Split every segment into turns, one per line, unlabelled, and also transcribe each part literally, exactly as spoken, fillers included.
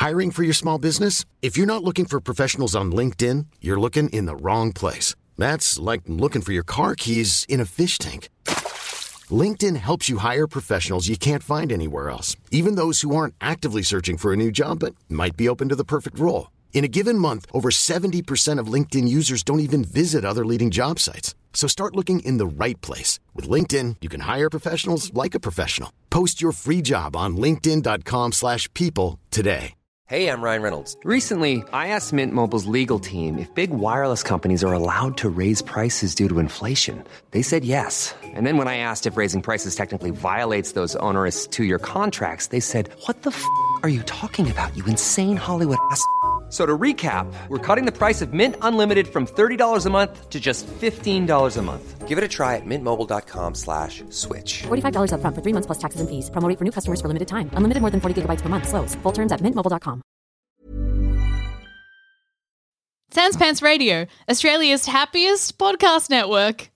Hiring for your small business? If you're not looking for professionals on LinkedIn, you're looking in the wrong place. That's like looking for your car keys in a fish tank. LinkedIn helps you hire professionals you can't find anywhere else, even those who aren't actively searching for a new job but might be open to the perfect role. In a given month, over seventy percent of LinkedIn users don't even visit other leading job sites. So start looking in the right place. With LinkedIn, you can hire professionals like a professional. Post your free job on linkedin.com slash people today.
Hey, I'm Ryan Reynolds. Recently, I asked Mint Mobile's legal team if big wireless companies are allowed to raise prices due to inflation. They said yes. And then when I asked if raising prices technically violates those onerous two-year contracts, they said, what the f*** are you talking about, you insane Hollywood ass f- So to recap, we're cutting the price of Mint Unlimited from thirty dollars a month to just fifteen dollars a month. Give it a try at mintmobile.com slash switch.
forty-five dollars up front for three months plus taxes and fees. Promo rate for new customers for limited time. Unlimited more than forty gigabytes per month. Slows full terms at mint mobile dot com.
Sans Pants Radio, Australia's happiest podcast network.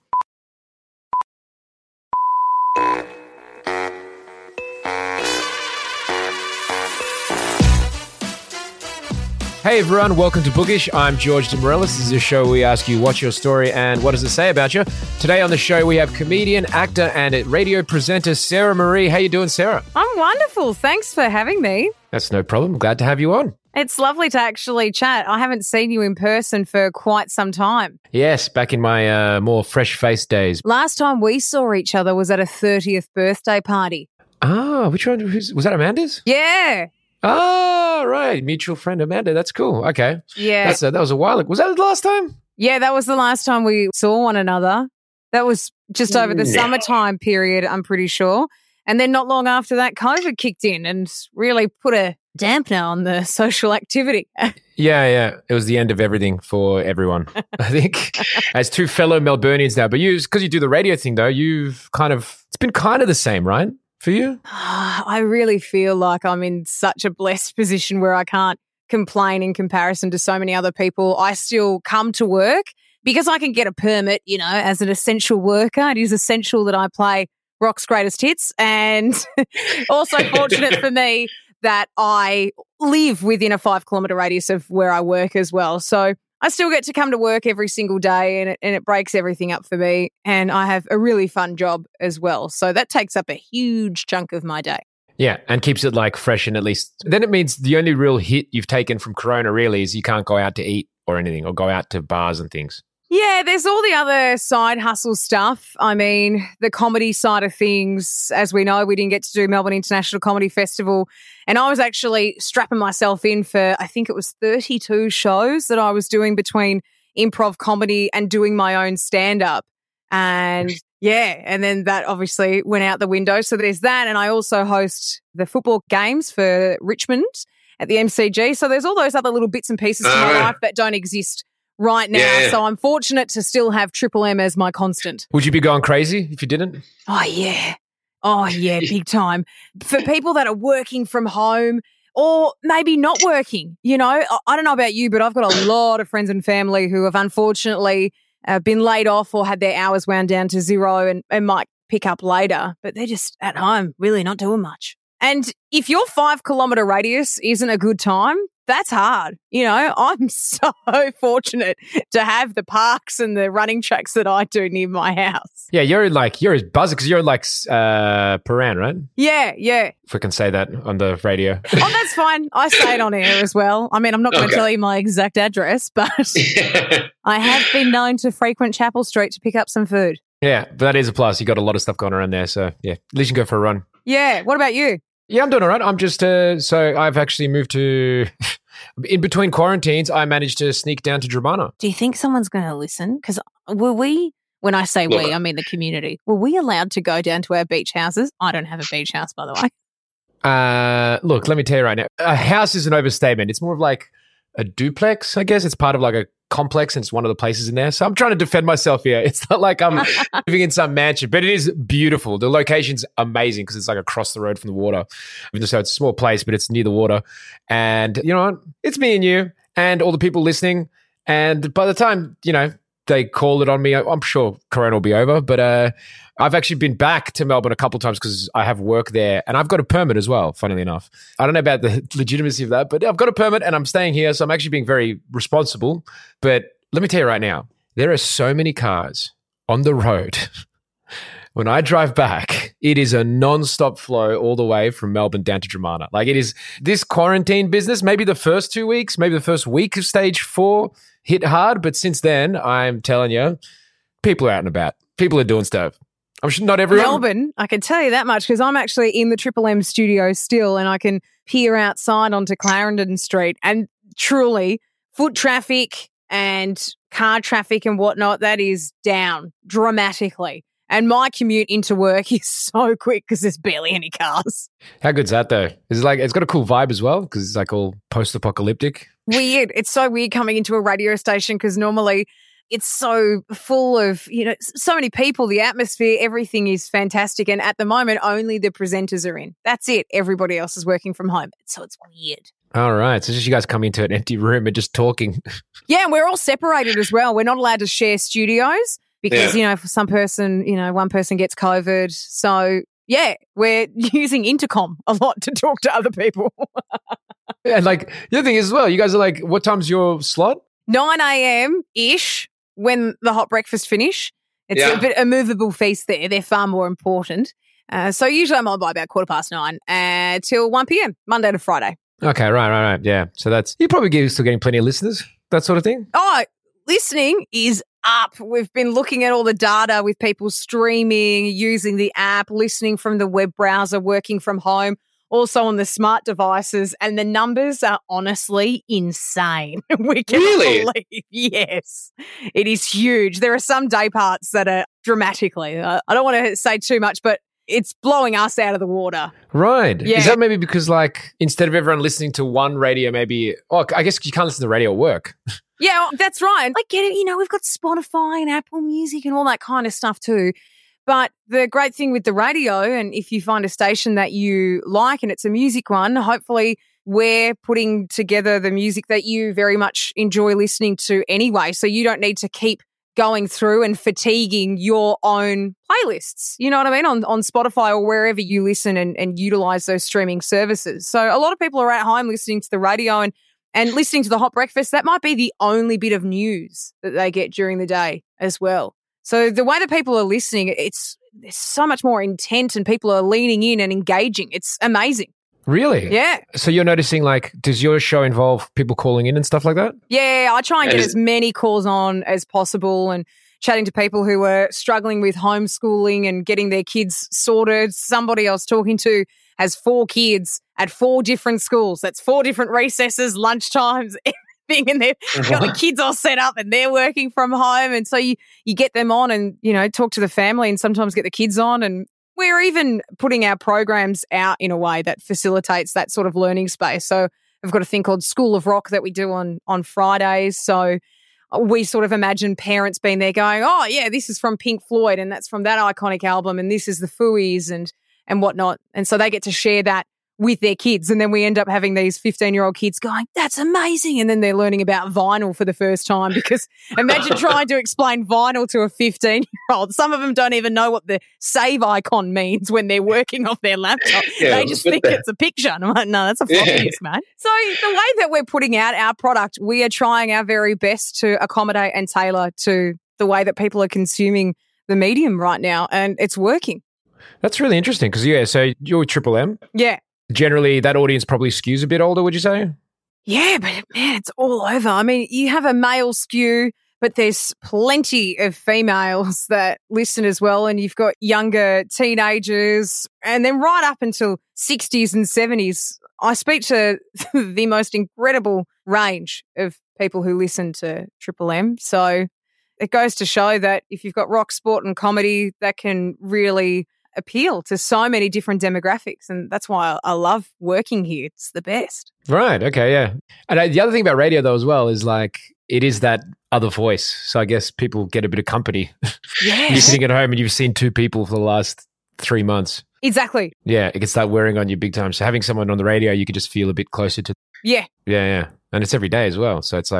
Hey everyone, welcome to Bookish. I'm George DeMorellis. This is a show where we ask you what's your story and what does it say about you. Today on the show we have comedian, actor and radio presenter Sarah Marie. How you doing, Sarah?
I'm wonderful. Thanks for having me.
That's no problem. Glad to have you on.
It's lovely to actually chat. I haven't seen you in person for quite some time.
Yes, back in my uh, more fresh-faced days.
Last time we saw each other was at a thirtieth birthday party.
Ah, which one? Was that Amanda's?
Yeah.
Oh, right. Mutual friend Amanda. That's cool. Okay.
Yeah.
That's a, that was a while ago. Was that the last time?
Yeah, that was the last time we saw one another. That was just over the
No.
summertime period, I'm pretty sure. And then not long after that, COVID kicked in and really put a dampener on the social activity.
Yeah, yeah. It was the end of everything for everyone, I think. As two fellow Melburnians now. But you, because you do the radio thing, though, you've kind of, it's been kind of the same, right? For you?
I really feel like I'm in such a blessed position where I can't complain in comparison to so many other people. I still come to work because I can get a permit, you know, as an essential worker. It is essential that I play Rock's Greatest Hits, and also fortunate for me that I live within a five kilometre radius of where I work as well. So I still get to come to work every single day, and it, and it breaks everything up for me. And I have a really fun job as well. So that takes up a huge chunk of my day.
Yeah, and keeps it like fresh and at least, then it means the only real hit you've taken from Corona really is you can't go out to eat or anything or go out to bars and things.
Yeah, there's all the other side hustle stuff. I mean, the comedy side of things, as we know, we didn't get to do Melbourne International Comedy Festival. And I was actually strapping myself in for, I think it was thirty-two shows that I was doing between improv comedy and doing my own stand-up. And yeah, and then that obviously went out the window. So there's that. And I also host the football games for Richmond at the M C G. So there's all those other little bits and pieces to my
Uh.
life that don't exist right now.
Yeah.
So I'm fortunate to still have Triple M as my constant.
Would you be going crazy if you didn't?
Oh, yeah. Oh, yeah, big time. For people that are working from home or maybe not working, you know, I- I don't know about you, but I've got a lot of friends and family who have unfortunately uh, been laid off or had their hours wound down to zero and, and might pick up later, but they're just at home, really not doing much. And if your five kilometre radius isn't a good time, that's hard. You know, I'm so fortunate to have the parks and the running tracks that I do near my house.
Yeah, you're like, you're buzzing because you're like uh, Paran, right?
Yeah, yeah.
If we can say that on the radio.
Oh, that's fine. I say it on air as well. I mean, I'm not going to
Okay.
tell you my exact address, but I have been known to frequent Chapel Street to pick up some food.
Yeah, but that is a plus. You got a lot of stuff going around there. So yeah, at least you can go for a run.
Yeah. What about you?
Yeah, I'm doing all right. I'm just, uh, so I've actually moved to, in between quarantines, I managed to sneak down to Dramana.
Do you think someone's going to listen? Because were we, when I say
Look,
we, I mean the community, were we allowed to go down to our beach houses? I don't have a beach house, by the way.
Uh, look, let me tell you right now, a house is an overstatement. It's more of like a duplex, I guess. It's part of like a complex and it's one of the places in there. So I'm trying to defend myself here. It's not like I'm living in some mansion, but it is beautiful. The location's amazing because it's like across the road from the water. So it's a small place, but it's near the water. And you know what? It's me and you and all the people listening. And by the time, you know, they call it on me. I'm sure Corona will be over, but uh, I've actually been back to Melbourne a couple of times because I have work there and I've got a permit as well, funnily enough. I don't know about the legitimacy of that, but I've got a permit and I'm staying here, so I'm actually being very responsible. But let me tell you right now, there are so many cars on the road. When I drive back, it is a non-stop flow all the way from Melbourne down to Dromana. Like it is this quarantine business, maybe the first two weeks, maybe the first week of stage four hit hard. But since then, I'm telling you, people are out and about. People are doing stuff. I'm sure not everyone.
Melbourne, I can tell you that much because I'm actually in the Triple M studio still and I can peer outside onto Clarendon Street and truly foot traffic and car traffic and whatnot, that is down dramatically. And my commute into work is so quick because there's barely any cars.
How good's that though? It's like it's got a cool vibe as well because it's like all post-apocalyptic.
Weird. It's so weird coming into a radio station because normally it's so full of, you know, so many people, the atmosphere, everything is fantastic. And at the moment, only the presenters are in. That's it. Everybody else is working from home. So it's weird.
All right. So just you guys come into an empty room and just talking.
Yeah, and we're all separated as well. We're not allowed to share studios. Because, yeah. you know, for some person, you know, one person gets COVID. So, yeah, we're using intercom a lot to talk to other people.
And, like, the other thing is as well, you guys are like, what time's your slot?
nine a.m.-ish when the hot breakfast finish. It's yeah. a bit a movable feast there. They're far more important. Uh, so usually I'm on by about quarter past nine uh, till one p.m., Monday to Friday.
Okay, right, right, right. Yeah. So that's, you're probably getting, still getting plenty of listeners, that sort of thing?
Oh, listening is up. We've been looking at all the data with people streaming, using the app, listening from the web browser, working from home, also on the smart devices, and the numbers are honestly insane. We can
really?
believe, yes, it is huge. There are some day parts that are dramatically, uh, I don't want to say too much, but it's blowing us out of the water.
Right.
Yeah.
Is that maybe because, like, instead of everyone listening to one radio, maybe, oh, I guess you can't listen to radio at work.
Yeah, that's right. I get it. You know, we've got Spotify and Apple Music and all that kind of stuff too. But the great thing with the radio, and if you find a station that you like and it's a music one, hopefully we're putting together the music that you very much enjoy listening to anyway. So you don't need to keep going through and fatiguing your own playlists, you know what I mean, on, on Spotify or wherever you listen and, and utilize those streaming services. So a lot of people are at home listening to the radio and And listening to the Hot Breakfast, that might be the only bit of news that they get during the day as well. So the way that people are listening, it's, it's so much more intent and people are leaning in and engaging. It's amazing.
Really?
Yeah.
So you're noticing, like, does your show involve people calling in and stuff like that?
Yeah, I try and get as many calls on as possible and chatting to people who are struggling with homeschooling and getting their kids sorted. Somebody I was talking to has four kids at four different schools. That's four different recesses, lunchtimes, everything. And they've got the kids all set up and they're working from home. And so you, you get them on and, you know, talk to the family and sometimes get the kids on. And we're even putting our programs out in a way that facilitates that sort of learning space. So we've got a thing called School of Rock that we do on, on Fridays. So we sort of imagine parents being there going, oh, yeah, this is from Pink Floyd and that's from that iconic album and this is the Fooey's and and whatnot. And so they get to share that with their kids. And then we end up having these fifteen-year-old kids going, that's amazing. And then they're learning about vinyl for the first time because imagine trying to explain vinyl to a fifteen-year-old. Some of them don't even know what the save icon means when they're working off their laptop. Yeah, they just think it's a picture. And I'm like, no, that's a floppy yeah. disk, man. So the way that we're putting out our product, we are trying our very best to accommodate and tailor to the way that people are consuming the medium right now. And it's working.
That's really interesting because, yeah, so you're Triple M.
Yeah.
Generally, that audience probably skews a bit older, would you say?
Yeah, but man, it's all over. I mean, you have a male skew, but there's plenty of females that listen as well. And you've got younger teenagers and then right up until sixties and seventies. I speak to the most incredible range of people who listen to Triple M. So it goes to show that if you've got rock, sport and comedy, that can really appeal to so many different demographics. And that's why I, I love working here. It's the best.
Right. Okay. Yeah. And I, the other thing about radio though as well is like it is that other voice. So I guess people get a bit of company.
Yeah.
You're sitting at home and you've seen two people for the last three months.
Exactly.
Yeah. It can start wearing on you big time. So having someone on the radio, you can just feel a bit closer to.
Yeah.
Yeah. Yeah. And it's every day as well. So it's like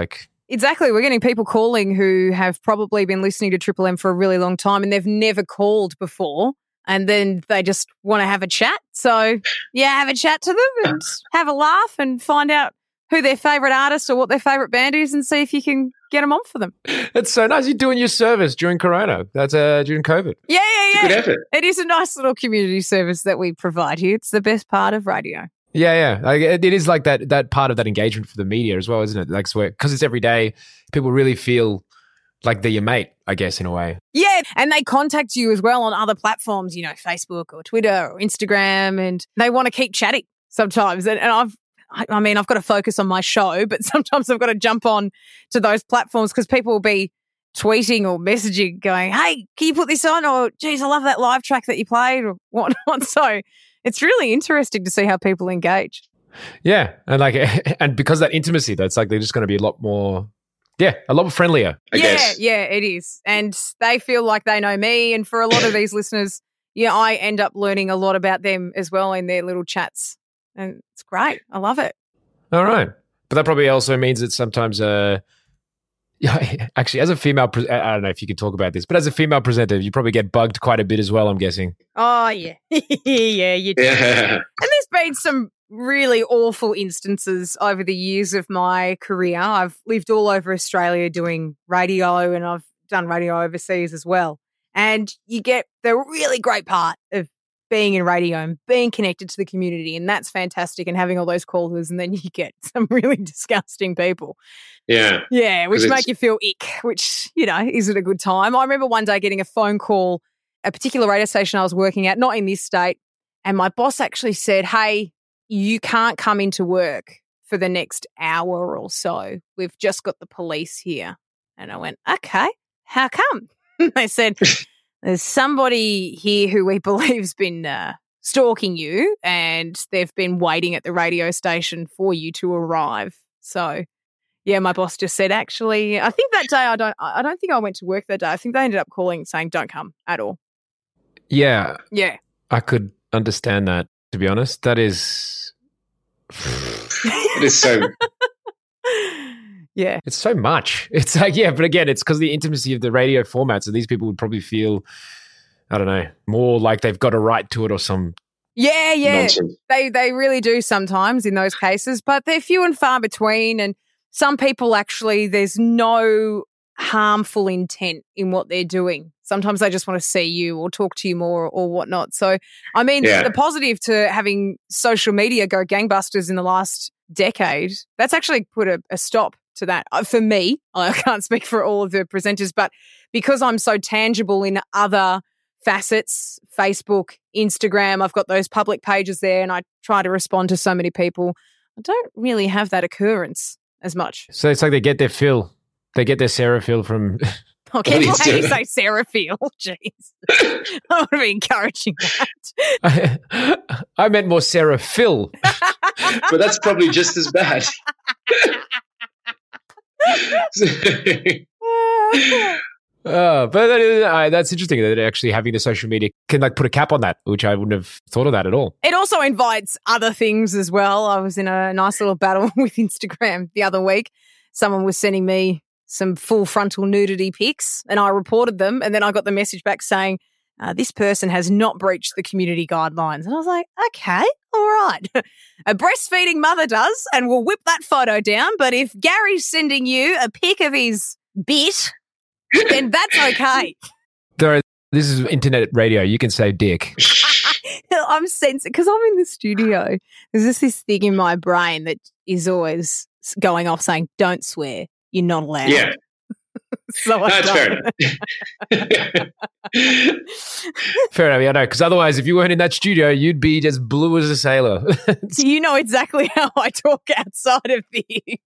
Exactly. We're getting people calling who have probably been listening to Triple M for a really long time and they've never called before. And then they just want to have a chat. So, yeah, have a chat to them and have a laugh and find out who their favourite artist or what their favourite band is and see if you can get them on for them.
That's so nice. You're doing your service during Corona. That's uh, during COVID.
Yeah, yeah, yeah.
Good effort.
It is a nice little community service that we provide here. It's the best part of radio.
Yeah, yeah. Like, it, it is like that that part of that engagement for the media as well, isn't it? Like, because it's every day, people really feel like they're your mate, I guess, in a way.
Yeah, and they contact you as well on other platforms, you know, Facebook or Twitter or Instagram, and they want to keep chatting sometimes. And, and I've, I mean, I've got to focus on my show, but sometimes I've got to jump on to those platforms because people will be tweeting or messaging going, hey, can you put this on? Or, geez, I love that live track that you played or whatnot. So it's really interesting to see how people engage.
Yeah, and like, and because of that intimacy, that's like they're just going to be a lot more... Yeah, a lot friendlier.
I
yeah,
guess.
yeah, it is. And they feel like they know me. And for a lot of these listeners, yeah, I end up learning a lot about them as well in their little chats. And it's great. I love it.
All right. But that probably also means that sometimes, uh, yeah, actually, as a female, pre- I don't know if you can talk about this, but as a female presenter, you probably get bugged quite a bit as well, I'm guessing.
Oh, yeah. yeah, you do.
Yeah.
And there's been some really awful instances over the years of my career. I've lived all over Australia doing radio and I've done radio overseas as well. And you get the really great part of being in radio and being connected to the community, and that's fantastic, and having all those callers, and then you get some really disgusting people.
Yeah.
Yeah, which
'Cause
make
it's-
you feel ick, which, you know, isn't a good time. I remember one day getting a phone call, a particular radio station I was working at, not in this state, and my boss actually said, hey, you can't come into work for the next hour or so. We've just got the police here. And I went, okay, how come? They said, there's somebody here who we believe's been uh, stalking you and they've been waiting at the radio station for you to arrive. So, yeah, my boss just said, actually, I think that day I don't I don't think I went to work that day. I think they ended up calling saying, don't come at all.
Yeah.
Yeah.
I could understand that, to be honest. That is...
It is so...
Yeah.
It's so much. It's like, yeah, but again, it's because of the intimacy of the radio format. So these people would probably feel, I don't know, more like they've got a right to it or some...
Yeah, yeah.
Nonsense.
They they really do sometimes in those cases, but they're few and far between. And some people actually, there's no harmful intent in what they're doing. Sometimes they just want to see you or talk to you more or whatnot. So, I mean,
Yeah.
the positive to having social media go gangbusters in the last decade, that's actually put a, a stop to that. Uh, For me, I can't speak for all of the presenters, but because I'm so tangible in other facets, Facebook, Instagram, I've got those public pages there and I try to respond to so many people. I don't really have that occurrence as much.
So it's like they get their fill. They get their Sarah fill from...
Oh, careful
Please
how you
do.
say Sarah Field. Jeez. I want to be encouraging that.
I, I meant more Sarah Phil.
But that's probably just as bad.
Uh, but that is, uh, that's interesting that actually having the social media can like put a cap on that, which I wouldn't have thought of that at all.
It also invites other things as well. I was in a nice little battle with Instagram the other week. Someone was sending me some full frontal nudity pics and I reported them, and then I got the message back saying, uh, this person has not breached the community guidelines. And I was like, okay, all right. A breastfeeding mother does, and we'll whip that photo down. But if Gary's sending you a pic of his bit, then that's okay.
There are, this is internet radio. You can say dick.
I'm sensing, because I'm in the studio, there's just this thing in my brain that is always going off saying, don't swear, you're not allowed.
Yeah.
So I
That's fair
don't.
enough.
Fair enough. Yeah, no, because otherwise, if you weren't in that studio, you'd be as blue as a sailor.
You know exactly how I talk outside of these.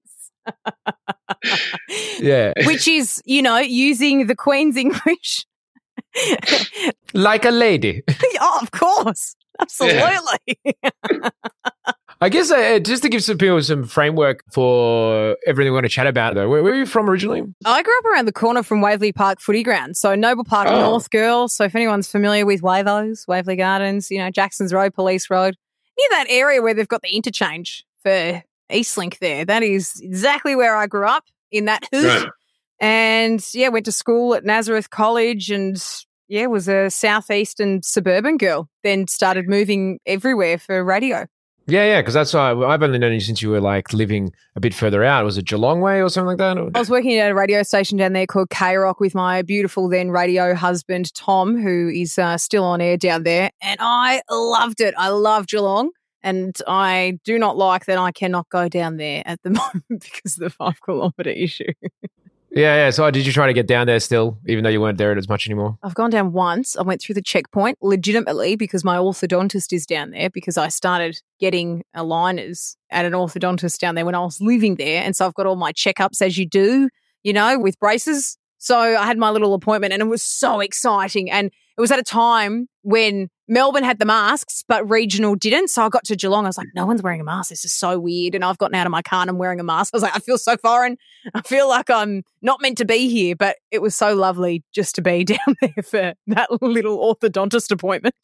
Yeah.
Which is, you know, using the Queen's English.
Like a lady.
Oh, of course. Absolutely.
I guess uh, just to give some people some framework for everything we want to chat about, though, where, where are you from originally?
I grew up around the corner from Waverley Park Footy Ground, so Noble Park
Oh.
North girl. So if anyone's familiar with Wavos, Waverley Gardens, you know, Jackson's Road, Police Road, near that area where they've got the interchange for Eastlink there, that is exactly where I grew up in that hoot.
Right.
And, yeah, went to school at Nazareth College and, yeah, was a southeastern suburban girl. Then started moving everywhere for radio.
Yeah, yeah, because that's why I've only known you since you were like living a bit further out. Was it Geelong way or something like that?
I was working at a radio station down there called K-Rock with my beautiful then radio husband, Tom, who is uh, still on air down there. And I loved it. I love Geelong. And I do not like that I cannot go down there at the moment because of the five kilometre issue.
Yeah, yeah. So did you try to get down there still, even though you weren't there as much anymore?
I've gone down once. I went through the checkpoint legitimately because my orthodontist is down there because I started getting aligners at an orthodontist down there when I was living there. And so I've got all my checkups as you do, you know, with braces. So I had my little appointment and it was so exciting. And it was at a time when Melbourne had the masks, but regional didn't. So I got to Geelong. I was like, no one's wearing a mask. This is so weird. And I've gotten out of my car and I'm wearing a mask. I was like, I feel so foreign. I feel like I'm not meant to be here. But it was so lovely just to be down there for that little orthodontist appointment.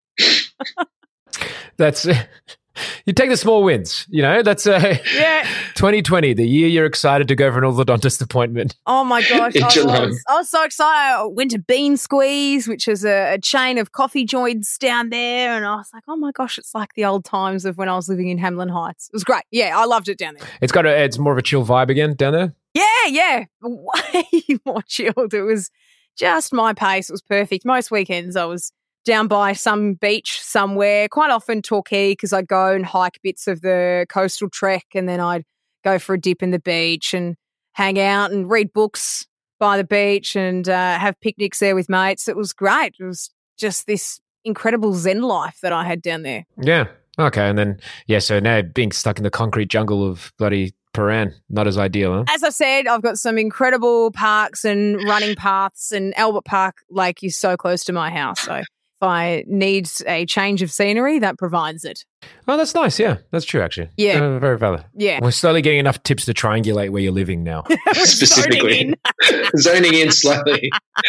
That's you take the small wins, you know. That's uh,
yeah.
twenty twenty, the year you're excited to go for an orthodontist appointment.
Oh my gosh,
In
I
Geelong.
was, I was so excited. I went to Bean Squeeze, which is a, a chain of coffee joints down there, and I was like, oh my gosh, it's like the old times of when I was living in Hamlin Heights. It was great. Yeah, I loved it down there.
It's got a, it's more of a chill vibe again down there.
Yeah, yeah, way more chilled. It was just my pace. It was perfect. Most weekends I was down by some beach somewhere, quite often Torquay because I'd go and hike bits of the coastal trek and then I'd go for a dip in the beach and hang out and read books by the beach and uh, have picnics there with mates. It was great. It was just this incredible zen life that I had down there.
Yeah. Okay. And then, yeah, so now being stuck in the concrete jungle of bloody Paran, not as ideal, huh?
As I said, I've got some incredible parks and running paths, and Albert Park Lake is so close to my house. So if I need a change of scenery, that provides it.
Oh, that's nice. Yeah, that's true, actually.
Yeah.
Uh, very valid.
Yeah.
We're slowly getting enough tips to triangulate where you're living now.
Specifically. Zoning in slowly.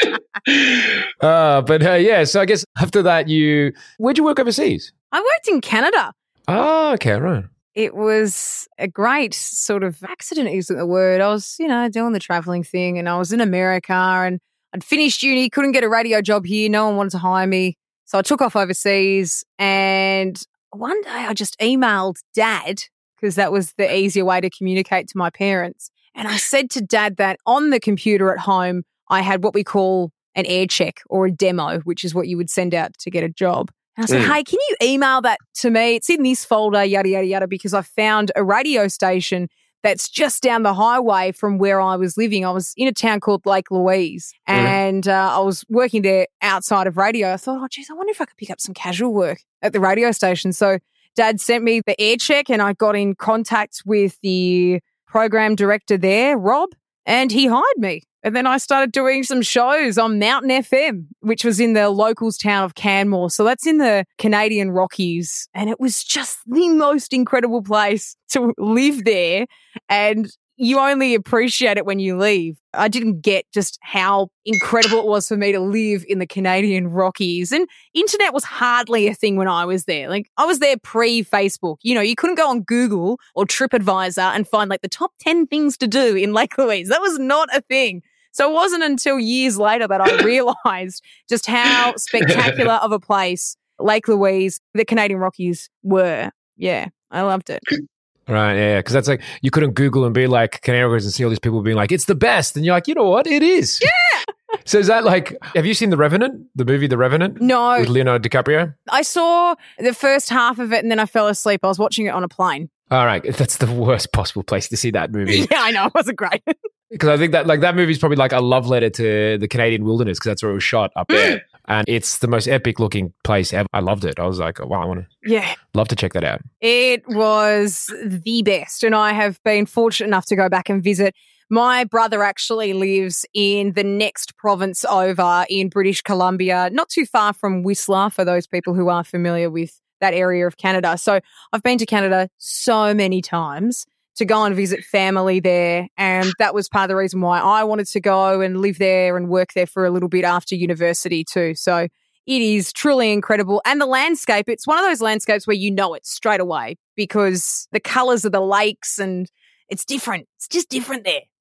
uh, but uh, yeah, so I guess after that, you, where'd you work overseas?
I worked in Canada.
Oh, okay, right.
It was a great sort of accident, isn't the word. I was, you know, doing the traveling thing and I was in America and I'd finished uni, couldn't get a radio job here. No one wanted to hire me. So I took off overseas and one day I just emailed Dad because that was the easier way to communicate to my parents. And I said to Dad that on the computer at home, I had what we call an air check or a demo, which is what you would send out to get a job. And I said,
Mm.
hey, can you email that to me? It's in this folder, yada, yada, yada, because I found a radio station that's just down the highway from where I was living. I was in a town called Lake Louise and uh, I was working there outside of radio. I thought, oh, geez, I wonder if I could pick up some casual work at the radio station. So Dad sent me the air check and I got in contact with the program director there, Rob, and he hired me. And then I started doing some shows on Mountain F M, which was in the locals town of Canmore. So that's in the Canadian Rockies. And it was just the most incredible place to live there. And you only appreciate it when you leave. I didn't get just how incredible it was for me to live in the Canadian Rockies. And internet was hardly a thing when I was there. Like I was there pre-Facebook. You know, you couldn't go on Google or TripAdvisor and find like the top ten things to do in Lake Louise. That was not a thing. So it wasn't until years later that I realised just how spectacular of a place Lake Louise, the Canadian Rockies were. Yeah, I loved it.
Right, yeah, because that's like, you couldn't Google and be like, Canadian Rockies and see all these people being like, it's the best. And you're like, you know what? It is.
Yeah.
So is that like, have you seen The Revenant, the movie The Revenant?
No.
With Leonardo DiCaprio?
I saw the first half of it and then I fell asleep. I was watching it on a plane.
All right, that's the worst possible place to see that movie.
Yeah, I know. It wasn't great.
Because I think that like that movie is probably like a love letter to the Canadian wilderness because that's where it was shot up there. And it's the most epic looking place ever. I loved it. I was like, wow, I want to
Yeah.
love to check that out.
It was the best. And I have been fortunate enough to go back and visit. My brother actually lives in the next province over in British Columbia, not too far from Whistler, for those people who are familiar with that area of Canada. So I've been to Canada so many times to go and visit family there. And that was part of the reason why I wanted to go and live there and work there for a little bit after university too. So it is truly incredible. And the landscape, it's one of those landscapes where you know it straight away because the colours of the lakes and it's different. It's just different there.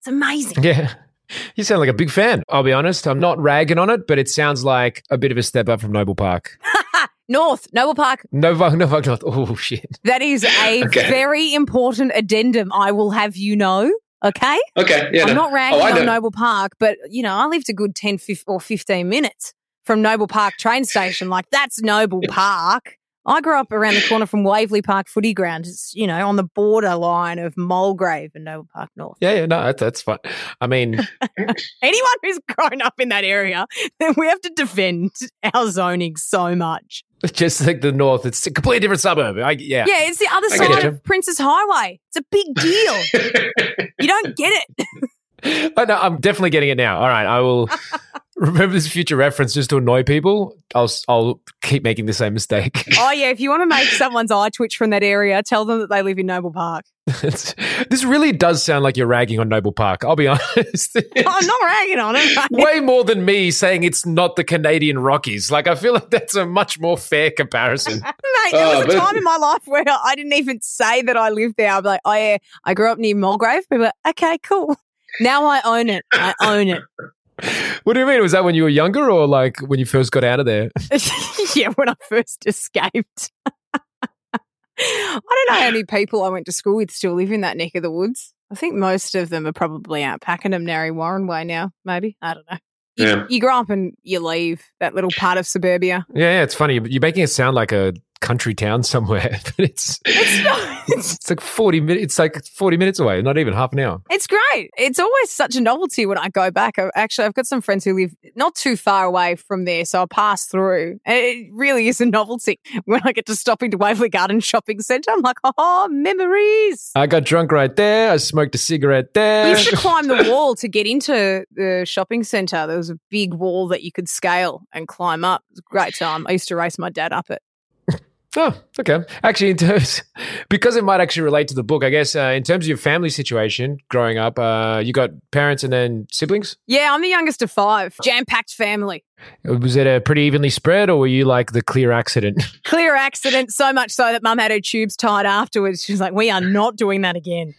It's amazing.
Yeah. You sound like a big fan. I'll be honest. I'm not ragging on it, but it sounds like a bit of a step up from Noble Park.
North, Noble Park.
Noble, Noble North. Oh, shit.
That is a
Okay.
very important addendum, I will have you know. Okay?
Okay, yeah.
I'm
no.
not ragging
Oh, I
on
know.
Noble Park, but, you know, I lived a good ten fif- or fifteen minutes from Noble Park train station. Like, that's Noble Park. I grew up around the corner from Waverley Park footy ground. It's, you know, on the borderline of Mulgrave and Noble Park North.
Yeah, yeah, no, that, that's fine. I mean,
Anyone who's grown up in that area, then we have to defend our zoning so much.
just like the North, it's a completely different suburb. I, yeah.
Yeah, it's the other
I get
side
you.
of Princess Highway. It's a big deal. You don't get it.
I know, I'm definitely getting it now. All right, I will remember this future reference just to annoy people. I'll I'll keep making the same mistake.
Oh, yeah, if you want to make someone's eye twitch from that area, tell them that they live in Noble Park.
It's- this really does sound like you're ragging on Noble Park. I'll be honest.
I'm not ragging on it. mate.
Way more than me saying it's not the Canadian Rockies. Like, I feel like that's a much more fair comparison.
Mate, there
Oh,
was a
but-
time in my life where I didn't even say that I lived there. I'd be like, oh, yeah, I grew up near Mulgrave. People were like, okay, cool. Now I own it. I own it.
What do you mean? Was that when you were younger or like when you first got out of there?
Yeah, when I first escaped. I don't know how many people I went to school with still live in that neck of the woods. I think most of them are probably out Pakenham, Narre Warren way now, maybe. I don't know. You,
Yeah.
you grow up and you leave that little part of suburbia.
Yeah, yeah, it's funny. You're making it sound like a country town somewhere, but it's
It's not. It's,
it's like forty minutes. It's like forty minutes away, not even half an hour.
it's great. It's always such a novelty when I go back. I, actually, I've got some friends who live not too far away from there, so I'll pass through. And it really is a novelty when I get to stop into Waverley Garden Shopping Centre. I'm like, oh, memories.
I got drunk right there. I smoked a cigarette
We
there.
used to climb the wall to get into the shopping centre. There was a big wall that you could scale and climb up. It was a great time. I used to race my dad up it.
Oh, okay. Actually, in terms, because it might actually relate to the book, I guess, uh, in terms of your family situation growing up, uh, you got parents and then siblings?
Yeah, I'm the youngest of five. Jam-packed family.
Was it a pretty evenly spread or were you like the clear accident?
Clear accident, so much so that mum had her tubes tied afterwards. She was like, we are not doing that again.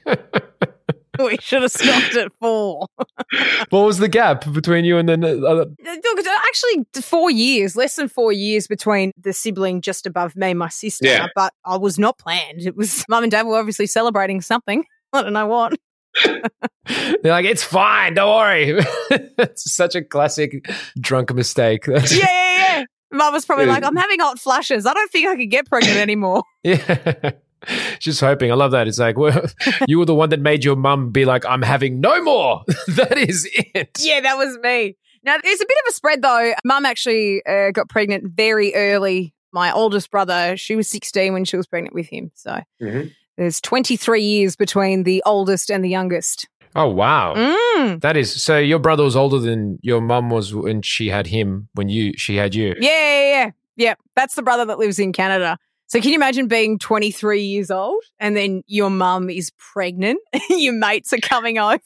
We should have stopped at four.
What was the gap between you and then the other?
Look, actually, four years, less than four years between the sibling just above me, my sister.
Yeah.
But I was not planned. It was mum and dad were obviously celebrating something. I don't know what.
They're like, it's fine, don't worry. It's such a classic drunk mistake. That's-
Yeah, yeah, yeah. Mum was probably like, I'm having hot flushes. I don't think I could get pregnant anymore.
Yeah. Just hoping. I love that. It's like, well, you were the one that made your mum be like, I'm having no more. That is it.
Yeah, that was me. Now, there's a bit of a spread, though. Mum actually uh, got pregnant very early. My oldest brother, she was sixteen when she was pregnant with him. So
Mhm.
there's twenty-three years between the oldest and the youngest.
Oh, wow.
Mm.
That is, so your brother was older than your mum was when she had him, when you she had you.
Yeah, yeah, yeah. Yeah, that's the brother that lives in Canada. So can you imagine being twenty-three years old and then your mum is pregnant? Your mates are coming over.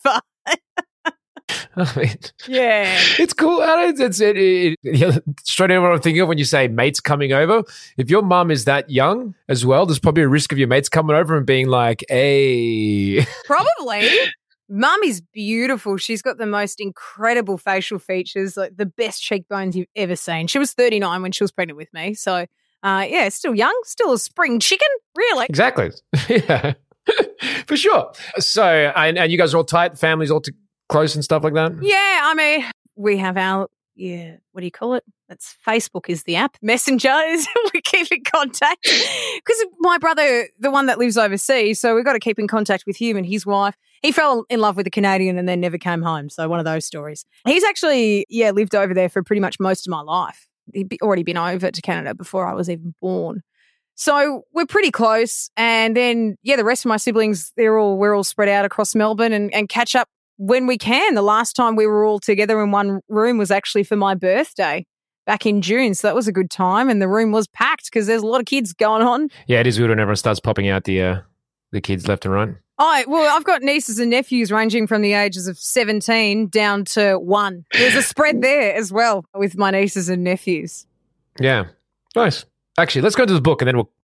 I mean,
Yeah.
it's cool. I don't, it's it, it, it, straight away what I'm thinking of when you say mates coming over. If your mum is that young as well, there's probably a risk of your mates coming over and being like, hey.
Probably. Mum is beautiful. She's got the most incredible facial features, like the best cheekbones you've ever seen. She was thirty-nine when she was pregnant with me. So, uh, yeah, still young, still a spring chicken, really.
Exactly. Yeah. For sure. So, and, and you guys are all tight, families all t- close and stuff like that?
Yeah, I mean, we have our, yeah, what do you call it? That's Facebook is the app. Messenger is we keep in contact. Because my brother, the one that lives overseas, so we've got to keep in contact with him and his wife. He fell in love with a Canadian and then never came home. So one of those stories. He's actually, yeah, lived over there for pretty much most of my life. He'd be, already been over to Canada before I was even born. So we're pretty close. And then, yeah, the rest of my siblings, they're all, we're all spread out across Melbourne and, and catch up when we can. The last time we were all together in one room was actually for my birthday back in June. So that was a good time. And the room was packed because there's a lot of kids going on.
Yeah, it is weird when everyone starts popping out the uh, the kids left and right.
Oh, well, I've got nieces and nephews ranging from the ages of seventeen down to one. There's a spread there as well with my nieces and nephews.
Yeah. Nice. Actually, let's go into the book and then we'll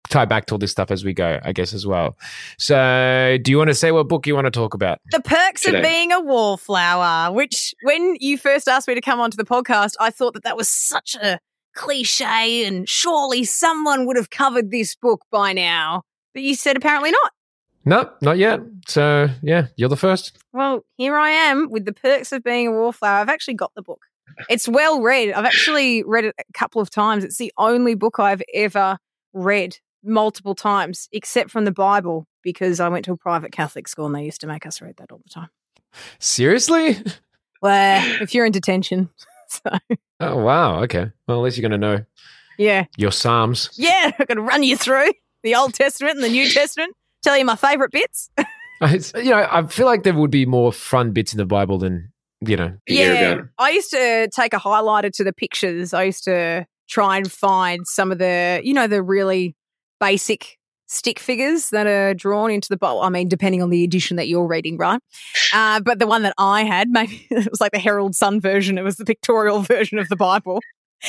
tie back to all this stuff as we go, I guess, as well. So do you want to say what book you want to talk about?
The Perks
Today.
of Being a Wallflower, which when you first asked me to come onto the podcast, I thought that that was such a cliche and surely someone would have covered this book by now. But you said apparently not.
No, not yet. So, yeah, you're the first.
Well, here I am with The Perks of Being a Wallflower. I've actually got the book. It's well read. I've actually read it a couple of times. It's the only book I've ever read multiple times, except from the Bible, because I went to a private Catholic school and they used to make us read that all the time.
Seriously?
Well, if you're in detention. So,
Oh, wow. Okay. Well, at least you're going to know
yeah.
your Psalms.
Yeah, I'm going to run you through the Old Testament and the New Testament, tell you my favourite bits.
It's, you know, I feel like there would be more fun bits in the Bible than, you know.
A year
Yeah,
ago.
I used to take a highlighter to the pictures. I used to try and find some of the, you know, the really basic stick figures that are drawn into the Bible. I mean, depending on the edition that you're reading, right? Uh, but the one that I had, maybe it was like the Herald Sun version. It was the pictorial version of the Bible.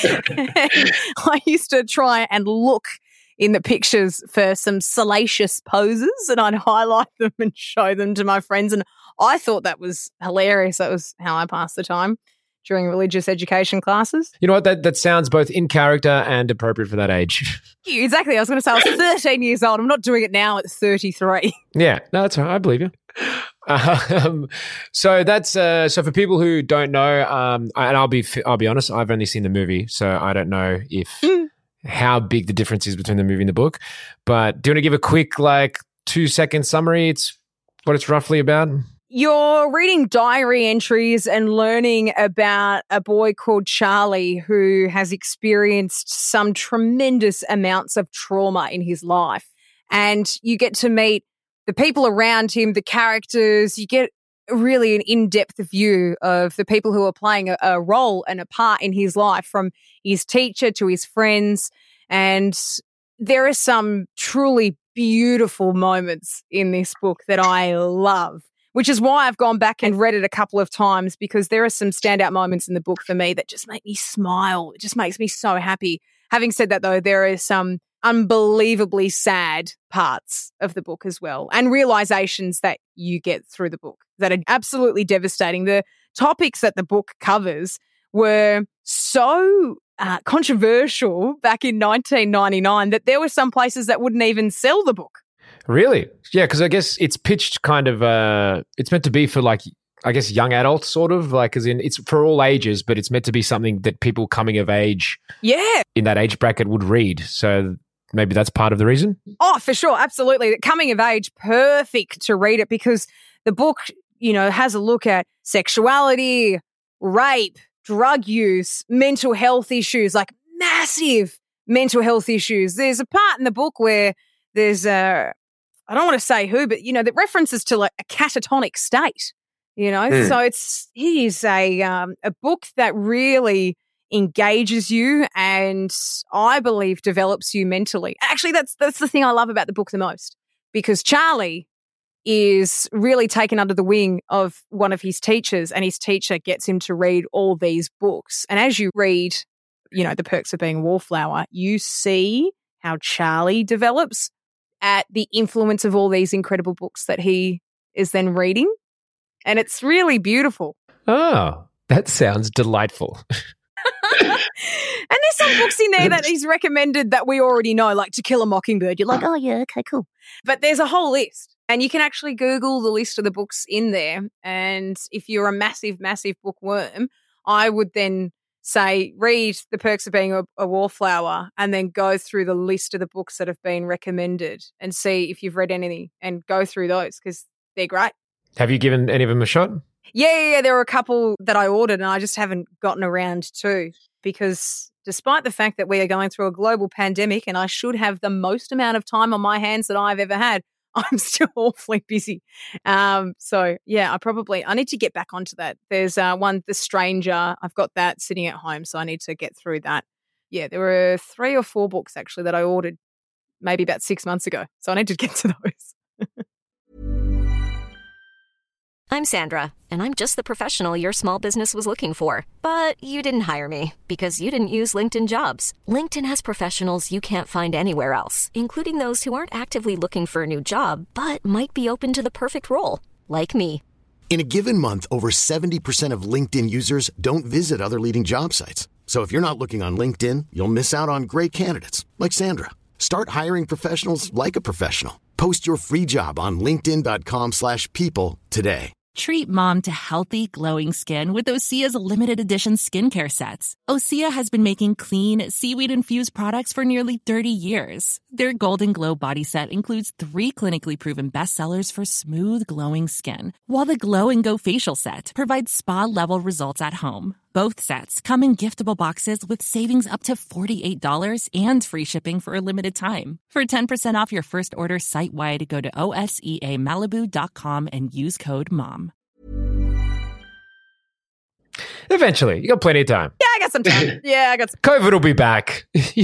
I used to try and look in the pictures for some salacious poses, and I'd highlight them and show them to my friends. And I thought that was hilarious. That was how I passed the time during religious education classes.
You know what? That that sounds both in character and appropriate for that age.
Exactly. I was going to say I was thirteen years old. I'm not doing it now at thirty-three.
Yeah, no, that's all right. I believe you. Um, so that's uh, so for people who don't know, um, and I'll be I'll be honest, I've only seen the movie, so I don't know if
Mm.
how big the difference is between the movie and the book. But do you want to give a quick like two second summary? It's what it's roughly about.
You're reading diary entries and learning about a boy called Charlie who has experienced some tremendous amounts of trauma in his life. And you get to meet the people around him, the characters. You get really an in-depth view of the people who are playing a, a role and a part in his life, from his teacher to his friends. And there are some truly beautiful moments in this book that I love, which is why I've gone back and read it a couple of times, because there are some standout moments in the book for me that just make me smile. It just makes me so happy. Having said that, though, there are some unbelievably sad parts of the book as well, and realizations that you get through the book that are absolutely devastating. The topics that the book covers were so uh, controversial back in nineteen ninety-nine that there were some places that wouldn't even sell the book.
Really? Yeah, because I guess it's pitched kind of. Uh, it's meant to be for like. I guess young adults, sort of like, as in it's for all ages, but it's meant to be something that people coming of age
Yeah.
in that age bracket would read. So maybe that's part of the reason.
Oh, for sure. Absolutely. Coming of age, perfect to read it, because the book, you know, has a look at sexuality, rape, drug use, mental health issues, like massive mental health issues. There's a part in the book where there's a, I don't want to say who, but, you know, that references to like a catatonic state, you know?
Mm.
So it's, it is a, um, a book that really engages you and I believe develops you mentally. Actually, that's that's the thing I love about the book the most, because Charlie is really taken under the wing of one of his teachers, and his teacher gets him to read all these books. And as you read, you know, The Perks of Being a Wallflower, you see how Charlie develops at the influence of all these incredible books that he is then reading. And it's really beautiful.
Oh, that sounds delightful.
And there's some books in there that he's recommended that we already know, like To Kill a Mockingbird. You're like, oh, yeah, okay, cool. But there's a whole list, and you can actually Google the list of the books in there. And if you're a massive, massive bookworm, I would then say, read The Perks of Being a, a Wallflower, and then go through the list of the books that have been recommended and see if you've read any, and go through those because they're great.
Have you given any of them a shot?
Yeah, yeah, yeah, there were a couple that I ordered and I just haven't gotten around to, because despite the fact that we are going through a global pandemic and I should have the most amount of time on my hands that I've ever had, I'm still awfully busy. Um, so, yeah, I probably, I need to get back onto that. There's uh, one, The Stranger. I've got that sitting at home, so I need to get through that. Yeah, there were three or four books actually that I ordered maybe about six months ago, so I need to get to those.
I'm Sandra, and I'm just the professional your small business was looking for. But you didn't hire me because you didn't use LinkedIn Jobs. LinkedIn has professionals you can't find anywhere else, including those who aren't actively looking for a new job, but might be open to the perfect role, like me.
In a given month, over seventy percent of LinkedIn users don't visit other leading job sites. So if you're not looking on LinkedIn, you'll miss out on great candidates like Sandra. Start hiring professionals like a professional. Post your free job on linkedin.com slash people today.
Treat mom to healthy, glowing skin with Osea's limited edition skincare sets. Osea has been making clean, seaweed-infused products for nearly thirty years. Their Golden Glow body set includes three clinically proven bestsellers for smooth, glowing skin, while the Glow and Go facial set provides spa-level results at home. Both sets come in giftable boxes with savings up to forty-eight dollars and free shipping for a limited time. For ten percent off your first order site-wide, go to O S E A Malibu dot com and use code MOM.
Eventually. You got plenty of time.
Yeah, I got some time. Yeah, I got some.
COVID will be back.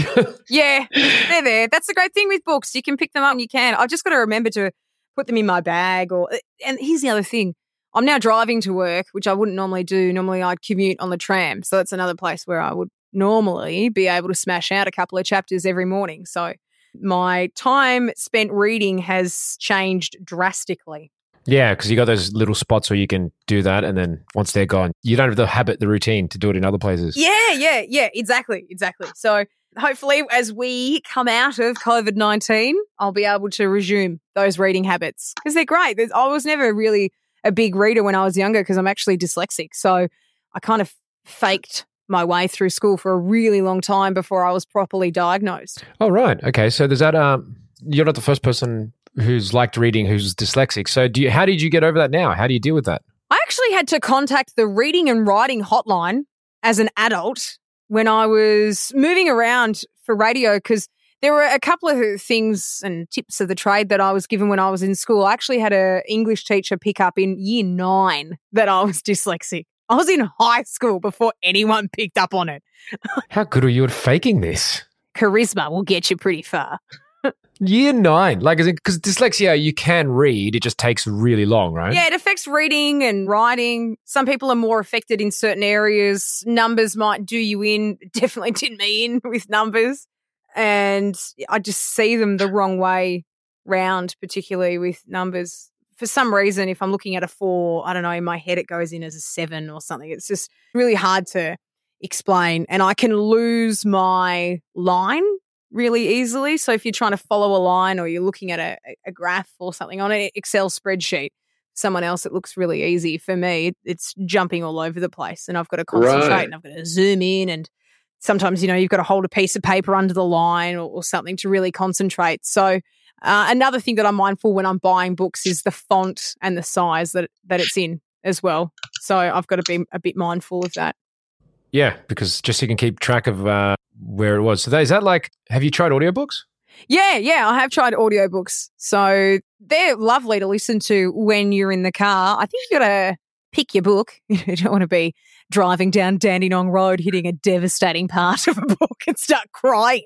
Yeah, they're there. That's the great thing with books. You can pick them up when you can. I've just got to remember to put them in my bag. Or And here's the other thing. I'm now driving to work, which I wouldn't normally do. Normally I'd commute on the tram. So that's another place where I would normally be able to smash out a couple of chapters every morning. So my time spent reading has changed drastically.
Yeah, because you got those little spots where you can do that, and then once they're gone, you don't have the habit, the routine to do it in other places.
Yeah, yeah, yeah, exactly, exactly. So hopefully as we come out of COVID nineteen, I'll be able to resume those reading habits because they're great. There's, I was never really a big reader when I was younger because I'm actually dyslexic. So I kind of faked my way through school for a really long time before I was properly diagnosed.
Oh, right. Okay. So there's that, um, you're not the first person who's liked reading who's dyslexic. So do you, how did you get over that now? How do you deal with that?
I actually had to contact the reading and writing hotline as an adult when I was moving around for radio because there were a couple of things and tips of the trade that I was given when I was in school. I actually had an English teacher pick up in year nine that I was dyslexic. I was in high school before anyone picked up on it.
How good are you at faking this?
Charisma will get you pretty far.
Year nine, like, because dyslexia, you can read, it just takes really long, right?
Yeah, it affects reading and writing. Some people are more affected in certain areas. Numbers might do you in. It definitely did me in with numbers. And I just see them the wrong way round, particularly with numbers. For some reason, if I'm looking at a four, I don't know, in my head it goes in as a seven or something. It's just really hard to explain. And I can lose my line really easily. So if you're trying to follow a line or you're looking at a, a graph or something on an Excel spreadsheet, someone else it looks really easy. For me, it's jumping all over the place and I've got to concentrate
Right.
and I've got to zoom in, and sometimes, you know, you've got to hold a piece of paper under the line or, or something to really concentrate. So uh, another thing that I'm mindful when I'm buying books is the font and the size that, that it's in as well. So I've got to be a bit mindful of that.
Yeah, because just so you can keep track of uh, where it was. So that, is that like, have you tried audiobooks?
Yeah, yeah, I have tried audiobooks. So they're lovely to listen to when you're in the car. I think you got to pick your book. You don't want to be driving down Dandenong Road hitting a devastating part of a book and start crying.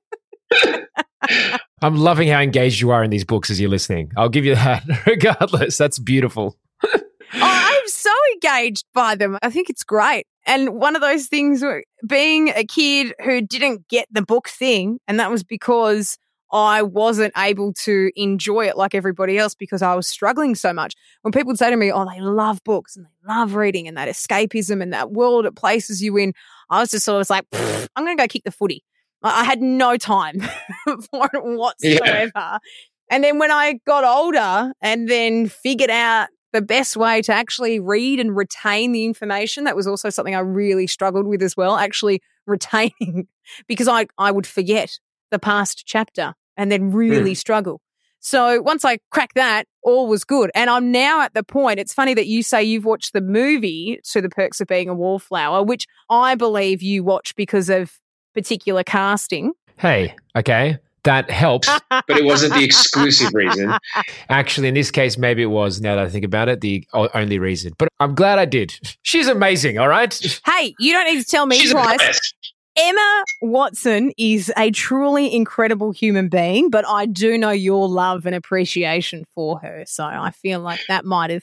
I'm loving how engaged you are in these books as you're listening. I'll give you that regardless. That's beautiful.
Oh, I'm so engaged by them. I think it's great. And one of those things, where being a kid who didn't get the book thing, and that was because I wasn't able to enjoy it like everybody else because I was struggling so much. When people would say to me, oh, they love books and they love reading and that escapism and that world it places you in, I was just sort of like, I'm going to go kick the footy. I had no time for it whatsoever. Yeah. And then when I got older and then figured out the best way to actually read and retain the information, that was also something I really struggled with as well, actually retaining, because I, I would forget the past chapter and then really mm. struggle. So once I cracked that, all was good. And I'm now at the point, it's funny that you say you've watched the movie To the Perks of Being a Wallflower, which I believe you watch because of particular casting.
Hey, okay, that helps.
But it wasn't the exclusive reason.
Actually, in this case, maybe it was, now that I think about it, the only reason. But I'm glad I did. She's amazing, all right?
Hey, you don't need to tell me
She's
twice. Emma Watson is a truly incredible human being, but I do know your love and appreciation for her. So I feel like that might have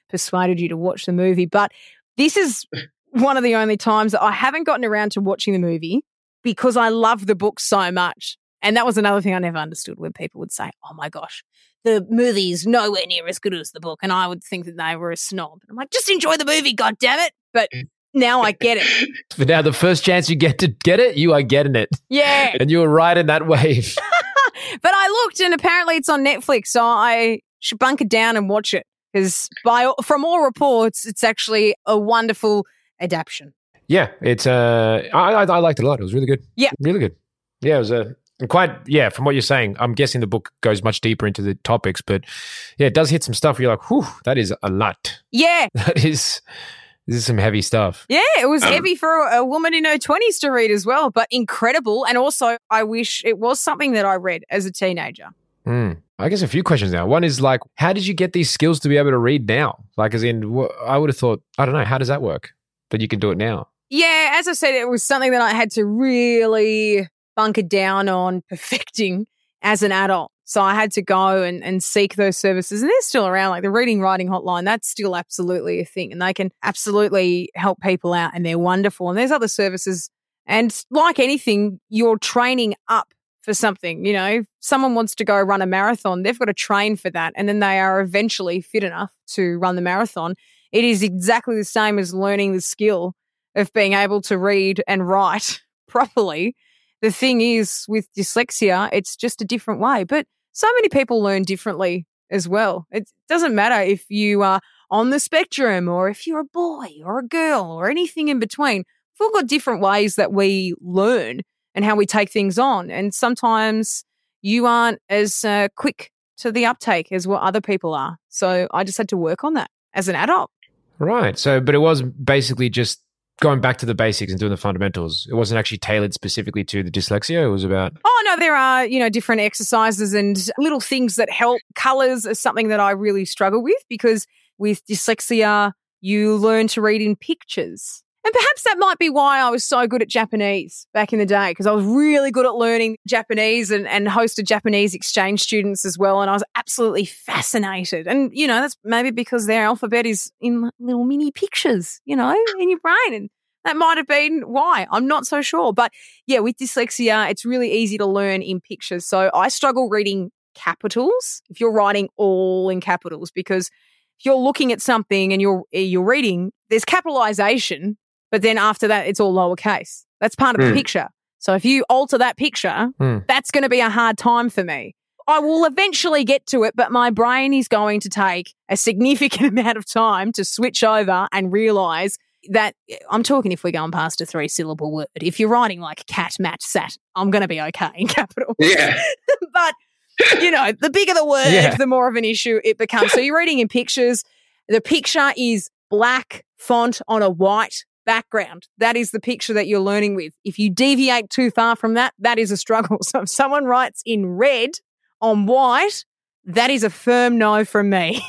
persuaded you to watch the movie. But this is one of the only times that I haven't gotten around to watching the movie because I love the book so much. And that was another thing I never understood when people would say, oh my gosh, the movie is nowhere near as good as the book. And I would think that they were a snob. I'm like, just enjoy the movie, God damn it. But now I get it.
But now the first chance you get to get it, you are getting it.
Yeah.
And you were right in that wave.
But I looked and apparently it's on Netflix, so I should bunker down and watch it because by from all reports, it's actually a wonderful adaptation.
Yeah, it's uh, I, I I liked it a lot. It was really good.
Yeah,
really good. Yeah, it was a uh, quite yeah. From what you're saying, I'm guessing the book goes much deeper into the topics, but yeah, it does hit some stuff where you're like, whew, that is a lot.
Yeah,
that is. This is some heavy stuff.
Yeah, it was
Um,
heavy for a woman in her twenties to read as well, but incredible. And also, I wish it was something that I read as a teenager.
Mm. I guess a few questions now. One is like, how did you get these skills to be able to read now? Like, as in, wh- I would have thought, I don't know, how does that work? But you can do it now.
Yeah, as I said, it was something that I had to really bunker down on perfecting as an adult. So I had to go and, and seek those services. And they're still around, like the Reading Writing Hotline, that's still absolutely a thing. And they can absolutely help people out and they're wonderful. And there's other services. And like anything, you're training up for something. You know, if someone wants to go run a marathon, they've got to train for that. And then they are eventually fit enough to run the marathon. It is exactly the same as learning the skill of being able to read and write properly. The thing is, with dyslexia, it's just a different way. But so many people learn differently as well. It doesn't matter if you are on the spectrum or if you're a boy or a girl or anything in between. We've all got different ways that we learn and how we take things on. And sometimes you aren't as uh, quick to the uptake as what other people are. So I just had to work on that as an adult.
Right. So, but it was basically just going back to the basics and doing the fundamentals. It wasn't actually tailored specifically to the dyslexia. It was about...
Oh, no, there are, you know, different exercises and little things that help. Colours is something that I really struggle with because with dyslexia, you learn to read in pictures. And perhaps that might be why I was so good at Japanese back in the day because I was really good at learning Japanese and, and hosted Japanese exchange students as well. And I was absolutely fascinated. And, you know, that's maybe because their alphabet is in little mini pictures, you know, in your brain. And that might have been why. I'm not so sure. But, yeah, with dyslexia, it's really easy to learn in pictures. So I struggle reading capitals if you're writing all in capitals because if you're looking at something and you're you're reading, there's capitalization. But then after that, it's all lowercase. That's part of mm. the picture. So if you alter that picture, mm. that's going to be a hard time for me. I will eventually get to it, but my brain is going to take a significant amount of time to switch over and realise that I'm talking if we're going past a three-syllable word. If you're writing like cat, mat, sat, I'm going to be okay in capital.
Yeah.
But, you know, the bigger the word,
yeah.
the more of an issue it becomes. So you're reading in pictures. The picture is black font on a white background. That is the picture that you're learning with. If you deviate too far from that, that is a struggle. So if someone writes in red on white, that is a firm no from me.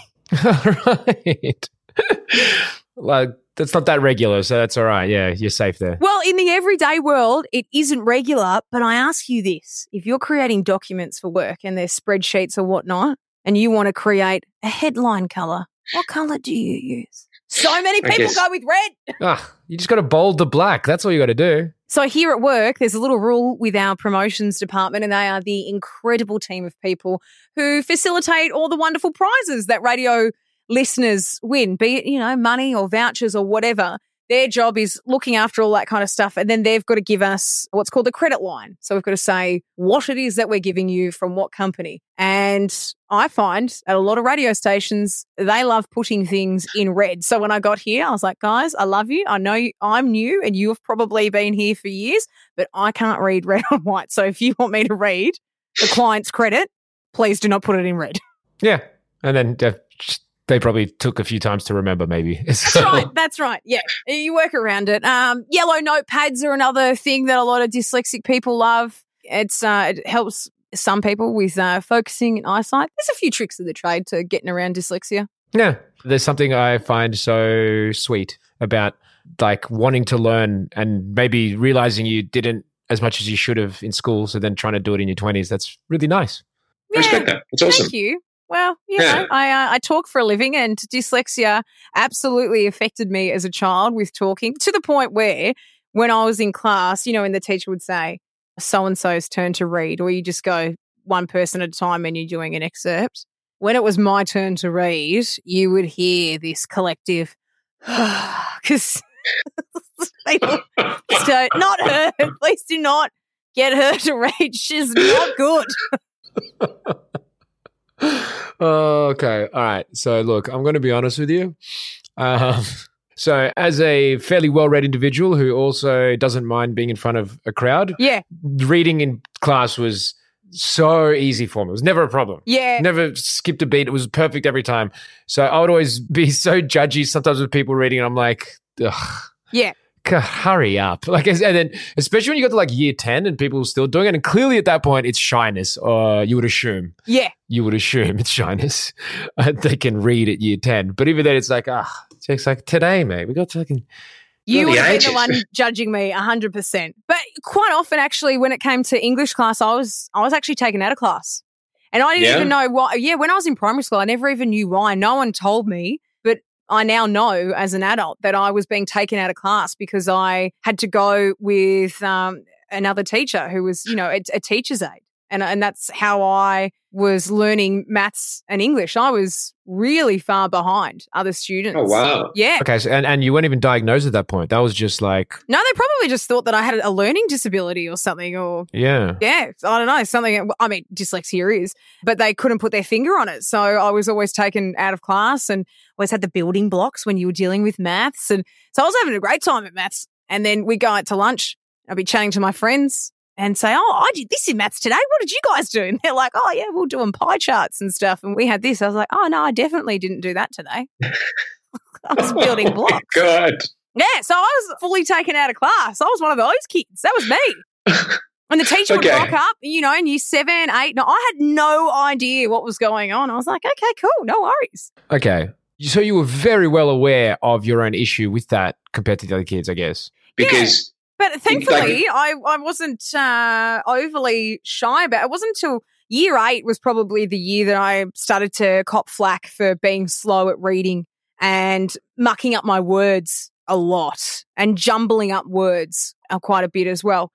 Right. Like, that's not that regular, so that's all right. Yeah, you're safe there.
Well, in the everyday world, it isn't regular, but I ask you this. If you're creating documents for work and they're spreadsheets or whatnot, and you want to create a headline colour, what colour do you use? So many people
guess-
go with red.
Ah, you just got to bold the black. That's all you got to do.
So here at work, there's a little rule with our promotions department, and they are the incredible team of people who facilitate all the wonderful prizes that radio listeners win, be it, you know, money or vouchers or whatever. Their job is looking after all that kind of stuff, and then they've got to give us what's called a credit line. So we've got to say what it is that we're giving you from what company. And I find at a lot of radio stations, they love putting things in red. So when I got here, I was like, guys, I love you. I know you, I'm new and you've probably been here for years, but I can't read red on white. So if you want me to read the client's credit, please do not put it in red.
Yeah. And then uh, they probably took a few times to remember, maybe.
That's right. That's right. Yeah. You work around it. Um, yellow notepads are another thing that a lot of dyslexic people love. It's uh, it helps some people with uh, focusing and eyesight. There's a few tricks of the trade to getting around dyslexia.
Yeah. There's something I find so sweet about like wanting to learn and maybe realizing you didn't as much as you should have in school, so then trying to do it in your twenties. That's really nice.
I respect that. It's awesome.
Thank you. well, you
Yeah.
know, I uh, I talk for a living, and dyslexia absolutely affected me as a child with talking, to the point where when I was in class, you know, and the teacher would say, so-and-so's turn to read, or you just go one person at a time and you're doing an excerpt. When it was my turn to read, you would hear this collective, because people, so not her, please do not get her to read. She's not good.
Oh, okay. All right. So, look, I'm going to be honest with you. Um, so, as a fairly well-read individual who also doesn't mind being in front of a crowd,
Yeah.
reading in class was so easy for me. It was never a problem.
Yeah.
Never skipped a beat. It was perfect every time. So, I would always be so judgy sometimes with people reading, and I'm like, ugh.
Yeah.
God, hurry up. Like, and then, especially when you got to like year ten and people were still doing it. And clearly at that point, it's shyness, or you would assume.
Yeah.
You would assume it's shyness. Uh, they can read at year ten. But even then, it's like, ah, it's like today, mate. We got to fucking.
You
Bloody
would have been
ages.
the one judging me one hundred percent. But quite often, actually, when it came to English class, I was I was actually taken out of class. And I didn't
Yeah?
even know why. Yeah, when I was in primary school, I never even knew why. No one told me. But I now know as an adult that I was being taken out of class because I had to go with um, another teacher who was, you know, a, a teacher's aide. And, and that's how I was learning maths and English. I was really far behind other students.
Oh, wow.
Yeah.
Okay. So, and, and you weren't even diagnosed at that point. That was just like,
No, they probably just thought that I had a learning disability or something, or
yeah.
yeah, I don't know, something. I mean, dyslexia is, but they couldn't put their finger on it. So I was always taken out of class and always had the building blocks when you were dealing with maths. And so I was having a great time at maths. And then we go out to lunch. I'd be chatting to my friends and say, oh, I did this in maths today. What did you guys do? And they're like, oh, yeah, we're doing pie charts and stuff. And we had this. I was like, oh, no, I definitely didn't do that today. I was building blocks.
Oh, God.
Yeah, so I was fully taken out of class. I was one of those kids. That was me. And the teacher would
Okay.
rock up, you know, in year seven, eight. No, I had no idea what was going on. I was like, okay, cool, no worries.
Okay. So you were very well aware of your own issue with that compared to the other kids, I guess.
Because
But thankfully, I, I wasn't uh, overly shy about it. It wasn't until year eight was probably the year that I started to cop flack for being slow at reading and mucking up my words a lot and jumbling up words uh, quite a bit as well.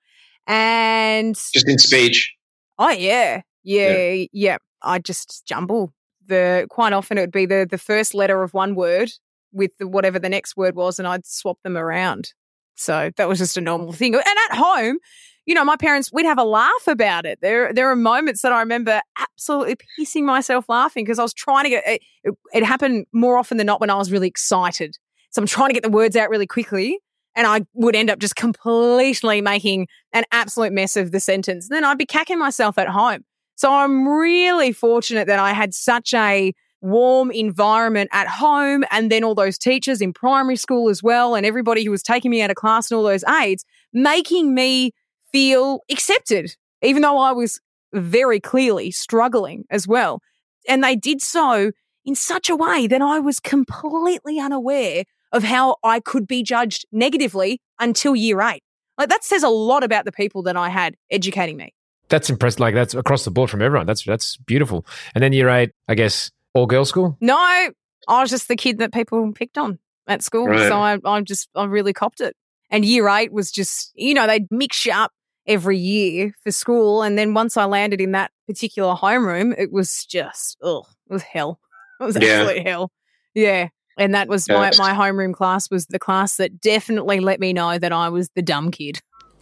And
just in speech.
oh yeah, yeah, yeah, yeah. I just jumble. The quite often it would be the the first letter of one word with the, whatever the next word was, and I'd swap them around. So that was just a normal thing. And at home, you know, my parents, we'd have a laugh about it. There, there are moments that I remember absolutely pissing myself laughing because I was trying to get it, it. It happened more often than not when I was really excited. So I'm trying to get the words out really quickly, and I would end up just completely making an absolute mess of the sentence. Then I'd be cacking myself at home. So I'm really fortunate that I had such a warm environment at home, and then all those teachers in primary school as well, and everybody who was taking me out of class and all those aides, making me feel accepted, even though I was very clearly struggling as well. And they did so in such a way that I was completely unaware of how I could be judged negatively until year eight. Like, that says a lot about the people that I had educating me.
That's impressive. Like, that's across the board from everyone. That's that's beautiful. And then year eight, I guess, all girls school?
No, I was just the kid that people picked on at school.
Right.
So I, I just, I really copped it. And year eight was just, you know, they'd mix you up every year for school. And then once I landed in that particular homeroom, it was just, ugh, it was hell. It was
Yeah.
absolute hell. Yeah. And that was my,
Yes.
my homeroom class was the class that definitely let me know that I was the dumb kid.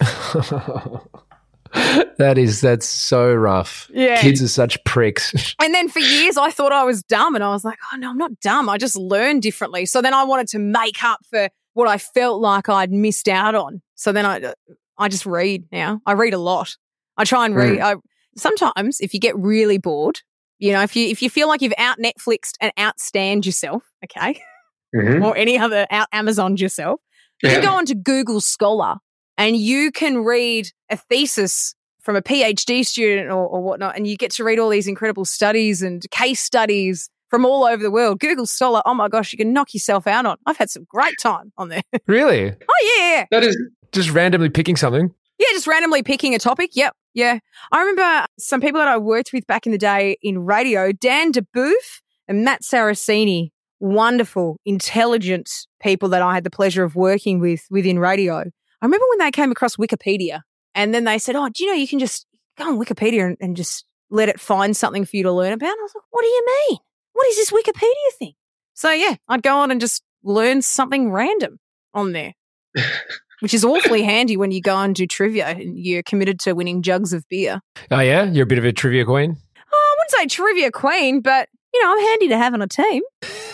That is, that's so rough.
Yeah.
Kids are such pricks.
And then for years, I thought I was dumb, and I was like, oh, no, I'm not dumb. I just learn differently. So then I wanted to make up for what I felt like I'd missed out on. So then I, I just read now. I read a lot. I try and read. I, sometimes if you get really bored, you know, if you if you feel like you've out Netflixed and outstand yourself, okay,
Mhm.
or any other out Amazoned yourself, you
Yeah.
can go onto Google Scholar and you can read a thesis from a PhD student or, or whatnot, and you get to read all these incredible studies and case studies from all over the world. Google Scholar, oh my gosh, you can knock yourself out on. I've had some great time on there.
Really?
Oh, yeah, yeah.
That is
Just randomly picking something?
Yeah, just randomly picking a topic. Yep. Yeah. I remember some people that I worked with back in the day in radio, Dan DeBoof and Matt Saraceni, wonderful, intelligent people that I had the pleasure of working with within radio. I remember when they came across Wikipedia and then they said, oh, do you know you can just go on Wikipedia and, and just let it find something for you to learn about? And I was like, what do you mean? What is this Wikipedia thing? So, yeah, I'd go on and just learn something random on there, which is awfully handy when you go and do trivia and you're committed to winning jugs of beer.
Oh, yeah? You're a bit of a trivia queen?
Oh, I wouldn't say trivia queen, but, you know, I'm handy to have on a team.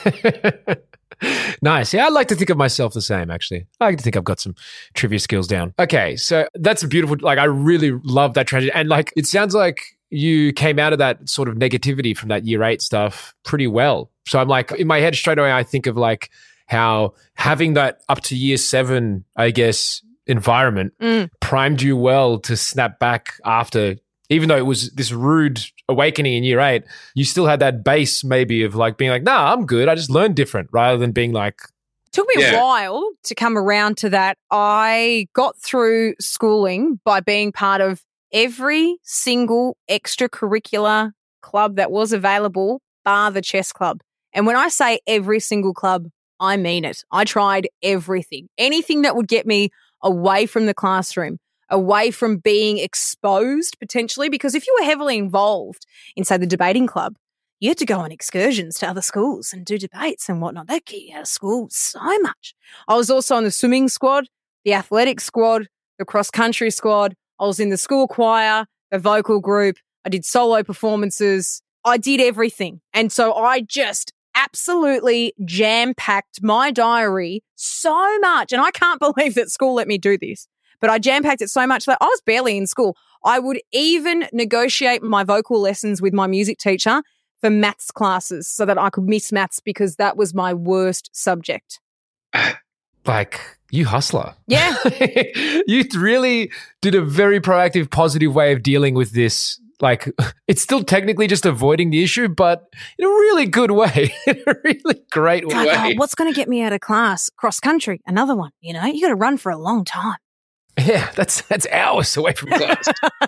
Nice. Yeah, I like to think of myself the same, actually. I like to think I've got some trivia skills down. Okay, so that's a beautiful, like, I really love that tragedy. And, like, it sounds like you came out of that sort of negativity from that year eight stuff pretty well. So I'm like, in my head straight away, I think of, like, how having that up to year seven, I guess, environment
mm.
primed you well to snap back after, even though it was this rude awakening in year eight, you still had that base maybe of like being like, nah, I'm good. I just learned different rather than being like.
It took me yeah. a while to come around to that. I got through schooling by being part of every single extracurricular club that was available, bar the chess club. And when I say every single club, I mean it. I tried everything, anything that would get me away from the classroom, away from being exposed potentially, because if you were heavily involved in, say, the debating club, you had to go on excursions to other schools and do debates and whatnot. That get you out of school so much. I was also on the swimming squad, the athletic squad, the cross-country squad. I was in the school choir, the vocal group. I did solo performances. I did everything. And so I just absolutely jam-packed my diary so much. And I can't believe that school let me do this. But I jam-packed it so much that I was barely in school. I would even negotiate my vocal lessons with my music teacher for maths classes so that I could miss maths because that was my worst subject.
Like, you hustler.
Yeah.
You really did a very proactive, positive way of dealing with this. Like, it's still technically just avoiding the issue, but in a really good way, in a really great way.
Like, oh, what's going to get me out of class? Cross country, another one. You know, you got to run for a long time.
Yeah, that's that's hours away from class.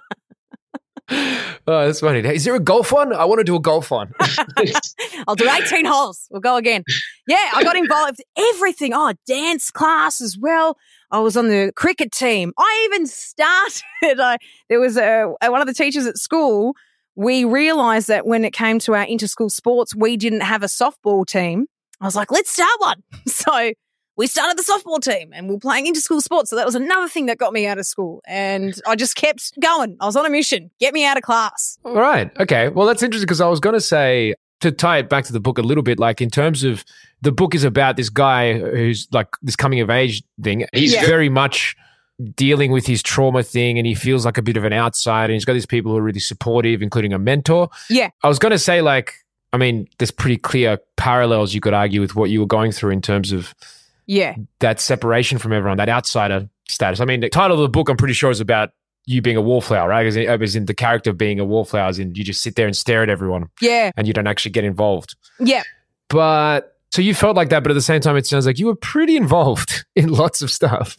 Oh, that's funny. Is there a golf one? I want to do a golf one.
I'll do eighteen holes. We'll go again. Yeah, I got involved in everything. Oh, dance class as well. I was on the cricket team. I even started. I, there was a, a one of the teachers at school. We realised that when it came to our inter-school sports, we didn't have a softball team. I was like, let's start one. So we started the softball team and we were playing inter-school sports. So that was another thing that got me out of school. And I just kept going. I was on a mission. Get me out of class.
All right. Okay. Well, that's interesting because I was going to say, to tie it back to the book a little bit, like in terms of the book is about this guy who's like this coming of age thing. He's yeah. very much dealing with his trauma thing and he feels like a bit of an outsider. And he's got these people who are really supportive, including a mentor.
Yeah.
I was going to say, like, I mean, there's pretty clear parallels you could argue with what you were going through in terms of
yeah,
that separation from everyone, that outsider status. I mean, the title of the book, I'm pretty sure, is about you being a wallflower, right? As in, as in the character of being a wallflower, as in you just sit there and stare at everyone.
Yeah.
And you don't actually get involved.
Yeah.
But so you felt like that, but at the same time, it sounds like you were pretty involved in lots of stuff.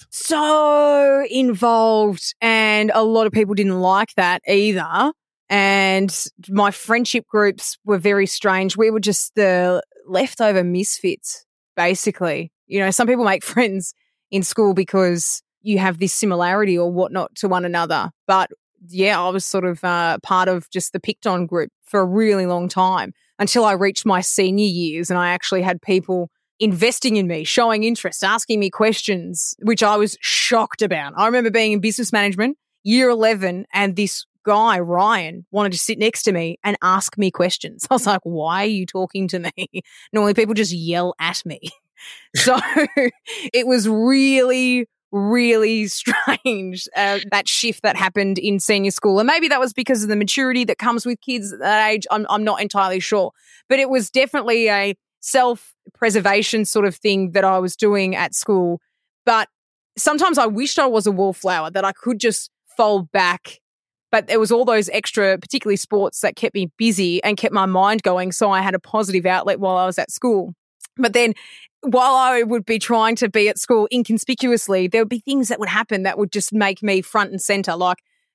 So involved. And a lot of people didn't like that either. And my friendship groups were very strange. We were just the leftover misfits, basically. You know, some people make friends in school because you have this similarity or whatnot to one another. But yeah, I was sort of uh, part of just the picked on group for a really long time until I reached my senior years and I actually had people investing in me, showing interest, asking me questions, which I was shocked about. I remember being in business management, year eleven, and this guy, Ryan, wanted to sit next to me and ask me questions. I was like, why are you talking to me? Normally people just yell at me. So it was really, really strange, uh, that shift that happened in senior school. And maybe that was because of the maturity that comes with kids at that age. I'm, I'm not entirely sure. But it was definitely a self-preservation sort of thing that I was doing at school. But sometimes I wished I was a wallflower, that I could just fold back. But there was all those extra, particularly sports, that kept me busy and kept my mind going. So I had a positive outlet while I was at school. But then while I would be trying to be at school inconspicuously, there would be things that would happen that would just make me front and center. Like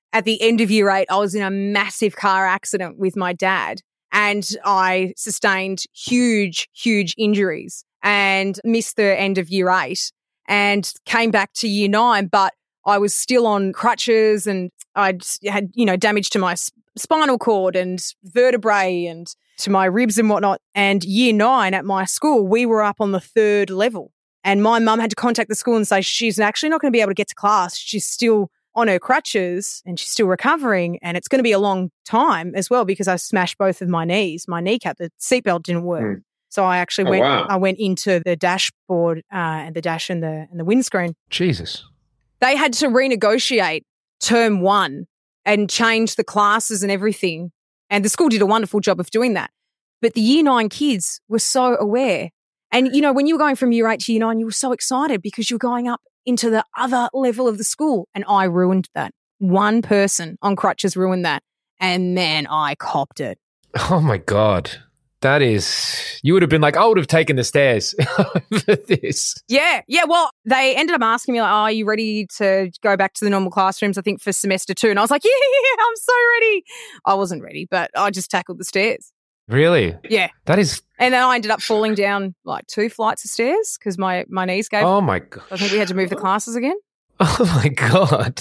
at the end of year eight, I was in a massive car accident with my dad and I sustained huge, huge injuries and missed the end of year eight and came back to year nine, but I was still on crutches and I'd had, you know, damage to my s- spinal cord and vertebrae and to my ribs and whatnot. And year nine at my school, we were up on the third level. And my mum had to contact the school and say she's actually not going to be able to get to class. She's still on her crutches and she's still recovering. And it's going to be a long time as well because I smashed both of my knees. My kneecap, the seatbelt didn't work. Mm. So I actually
oh,
went
wow.
I went into the dashboard uh, and the dash and the and the windscreen.
Jesus.
They had to renegotiate term one and change the classes and everything. And the school did a wonderful job of doing that. But the year nine kids were so aware. And, you know, when you were going from year eight to year nine, you were so excited because you were going up into the other level of the school. And I ruined that. One person on crutches ruined that. And man, I copped it.
Oh, my God. That is, you would have been like, I would have taken the stairs for this.
Yeah. Yeah. Well, they ended up asking me, like, oh, are you ready to go back to the normal classrooms, I think, for semester two? And I was like, yeah, yeah, I'm so ready. I wasn't ready, but I just tackled the stairs.
Really?
Yeah.
That is.
And then I ended up falling down like two flights of stairs because my, my knees gave.
Oh, my God.
I think we had to move the classes again.
Oh, my God.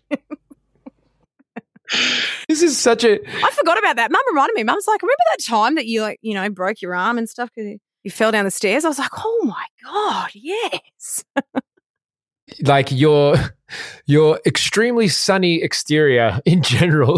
This is such a.
I forgot about that. Mum reminded me. Mum's like, remember that time that you like, you know, broke your arm and stuff because you fell down the stairs? I was like, oh my God, yes.
Like your your extremely sunny exterior in general,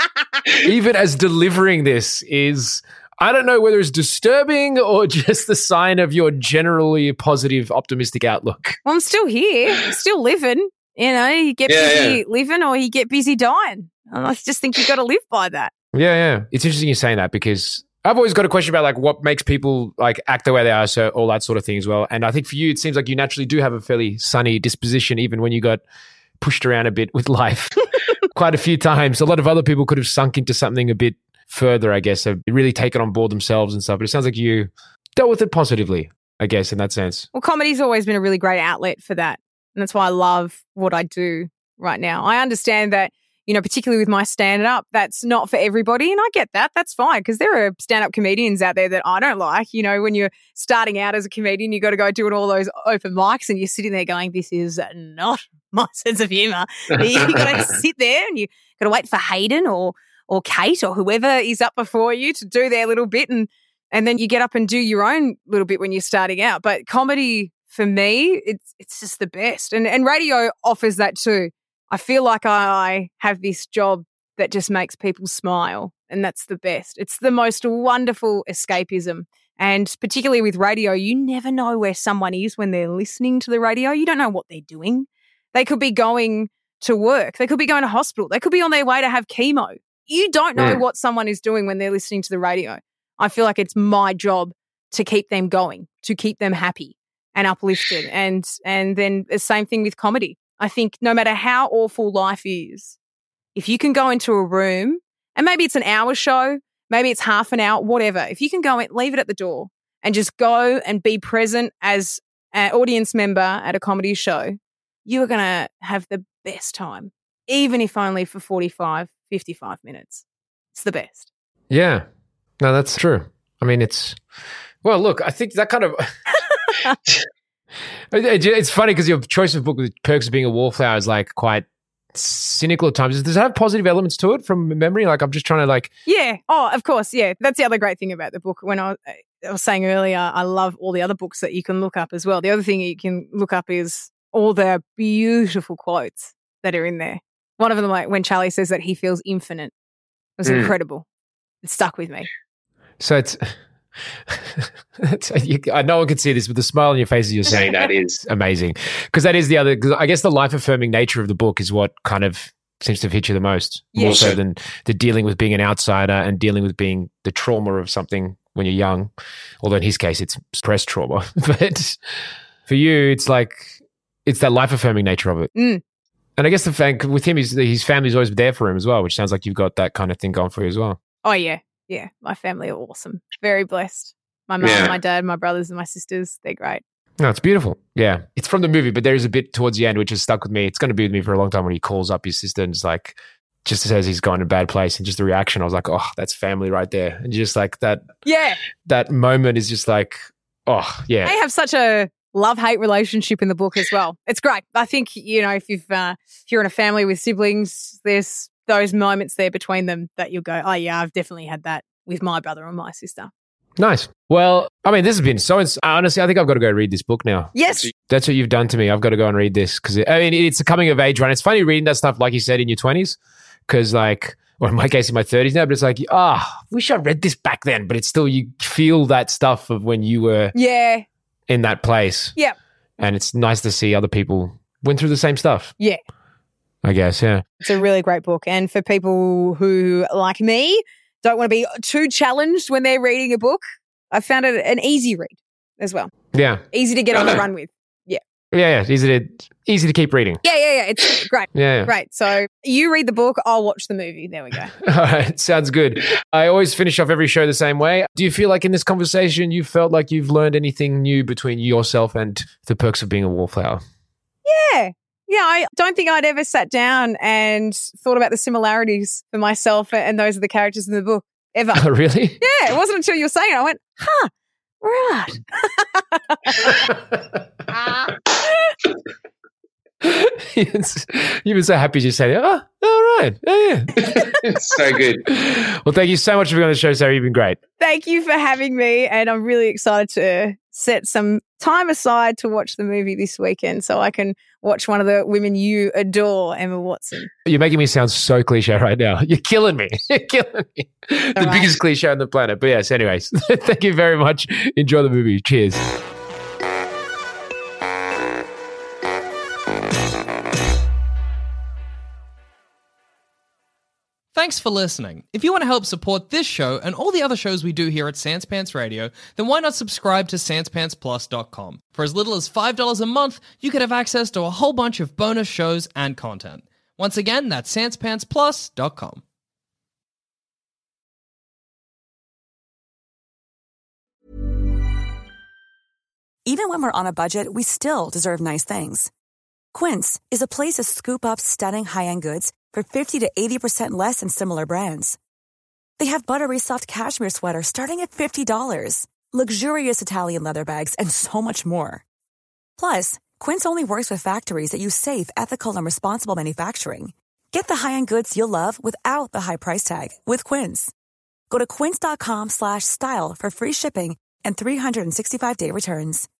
even as delivering this is, I don't know whether it's disturbing or just the sign of your generally positive, optimistic outlook.
Well, I'm still here. I'm still living. You know, you get
Yeah,
busy
yeah.
living or you get busy dying. And I just think you've got to live by that.
Yeah, yeah. It's interesting you're saying that because I've always got a question about like what makes people like act the way they are, so all that sort of thing as well. And I think for you, it seems like you naturally do have a fairly sunny disposition, even when you got pushed around a bit with life quite a few times. A lot of other people could have sunk into something a bit further, I guess, have really taken on board themselves and stuff. But it sounds like you dealt with it positively, I guess, in that sense.
Well, comedy's always been a really great outlet for that. And that's why I love what I do right now. I understand that, you know, particularly with my stand-up, that's not for everybody. And I get that. That's fine because there are stand-up comedians out there that I don't like. You know, when you're starting out as a comedian, you got to go doing all those open mics and you're sitting there going, this is not my sense of humour. You got to sit there and you got to wait for Hayden or or Kate or whoever is up before you to do their little bit. And, and then you get up and do your own little bit when you're starting out. But comedy, for me, it's it's just the best. And and radio offers that too. I feel like I have this job that just makes people smile, and that's the best. It's the most wonderful escapism. And particularly with radio, you never know where someone is when they're listening to the radio. You don't know what they're doing. They could be going to work. They could be going to hospital. They could be on their way to have chemo. You don't know
Mm.
what someone is doing when they're listening to the radio. I feel like it's my job to keep them going, to keep them happy and uplifted. And and then the same thing with comedy. I think no matter how awful life is, if you can go into a room and maybe it's an hour show, maybe it's half an hour, whatever. If you can go and leave it at the door and just go and be present as an audience member at a comedy show, you are going to have the best time, even if only for forty-five, fifty-five minutes. It's the best.
Yeah. No, that's true. I mean, it's, well, look, I think that kind of, it's funny because your choice of book with Perks of Being a Wallflower is like quite cynical at times. Does it have positive elements to it from memory? Like I'm just trying to like.
Yeah. Oh, of course. Yeah. That's the other great thing about the book. When I, I was saying earlier, I love all the other books that you can look up as well. The other thing you can look up is all the beautiful quotes that are in there. One of them, like when Charlie says that he feels infinite, was
Mm.
incredible. It stuck with me.
So it's, it's you, I no one can see this, but the smile on your face as you're saying that is amazing. Because that is the other, cause I guess the life affirming nature of the book is what kind of seems to have hit you the most,
Yeah.
more so than the dealing with being an outsider and dealing with being the trauma of something when you're young. Although in his case, it's suppressed trauma. But for you, it's like, it's that life affirming nature of it.
Mm.
And I guess the fact with him, his, his family's always there for him as well, which sounds like you've got that kind of thing going for you as well.
Oh, yeah. Yeah. My family are awesome. Very blessed. My mum,
Yeah.
my dad, my brothers and my sisters, they're great.
No, it's beautiful. Yeah. It's from the movie, but there is a bit towards the end which has stuck with me. It's going to be with me for a long time when he calls up his sister and is like, just says he's gone in a bad place, and just the reaction, I was like, oh, that's family right there. And just like that,
Yeah.
that moment is just like, oh, yeah.
They have such a love-hate relationship in the book as well. It's great. I think, you know, if you've uh, if you're in a family with siblings, there's those moments there between them that you'll go, oh yeah, I've definitely had that with my brother and my sister.
Nice. Well, I mean, this has been so, ins- honestly, I think I've got to go read this book now.
Yes.
That's what you've done to me. I've got to go and read this because, I mean, it's a coming of age run. It's funny reading that stuff, like you said, in your twenties because like, or in my case, in my thirties now, but it's like, ah, oh, wish I read this back then, but it's still, you feel that stuff of when you were
Yeah.
in that place.
Yeah.
And it's nice to see other people went through the same stuff.
Yeah.
I guess, yeah.
It's a really great book. And for people who, like me, don't want to be too challenged when they're reading a book, I found it an easy read as well.
Yeah.
Easy to get on the run with. Yeah.
Yeah, yeah. Easy to, easy to keep reading.
Yeah, yeah, yeah. It's great.
Yeah, yeah.
Great. So you read the book, I'll watch the movie. There we go.
All right. Sounds good. I always finish off every show the same way. Do you feel like in this conversation you felt like you've learned anything new between yourself and the perks of being a wallflower?
Yeah. Yeah, I don't think I'd ever sat down and thought about the similarities for myself and those are the characters in the book, ever.
Oh, really?
Yeah, it wasn't until you were saying it, I went, huh, right.
You were so happy you said it. Oh, all right. Oh, yeah.
It's so good.
Well, thank you so much for being on the show, Sarah. You've been great.
Thank you for having me. And I'm really excited to set some time aside to watch the movie this weekend so I can watch one of the women you adore, Emma Watson.
You're making me sound so cliche right now. You're killing me. You're killing me. The
right.
biggest cliche on the planet. But yes, anyways, thank you very much. Enjoy the movie. Cheers.
Thanks for listening. If you want to help support this show and all the other shows we do here at Sans Pants Radio, then why not subscribe to sans pants plus dot com? For as little as five dollars a month, you could have access to a whole bunch of bonus shows and content. Once again, that's sans pants plus dot com.
Even when we're on a budget, we still deserve nice things. Quince is a place to scoop up stunning high-end goods for fifty to eighty percent less than similar brands. They have buttery soft cashmere sweaters starting at fifty dollars, luxurious Italian leather bags, and so much more. Plus, Quince only works with factories that use safe, ethical, and responsible manufacturing. Get the high-end goods you'll love without the high price tag with Quince. Go to quince dot com slash style for free shipping and three sixty-five day returns.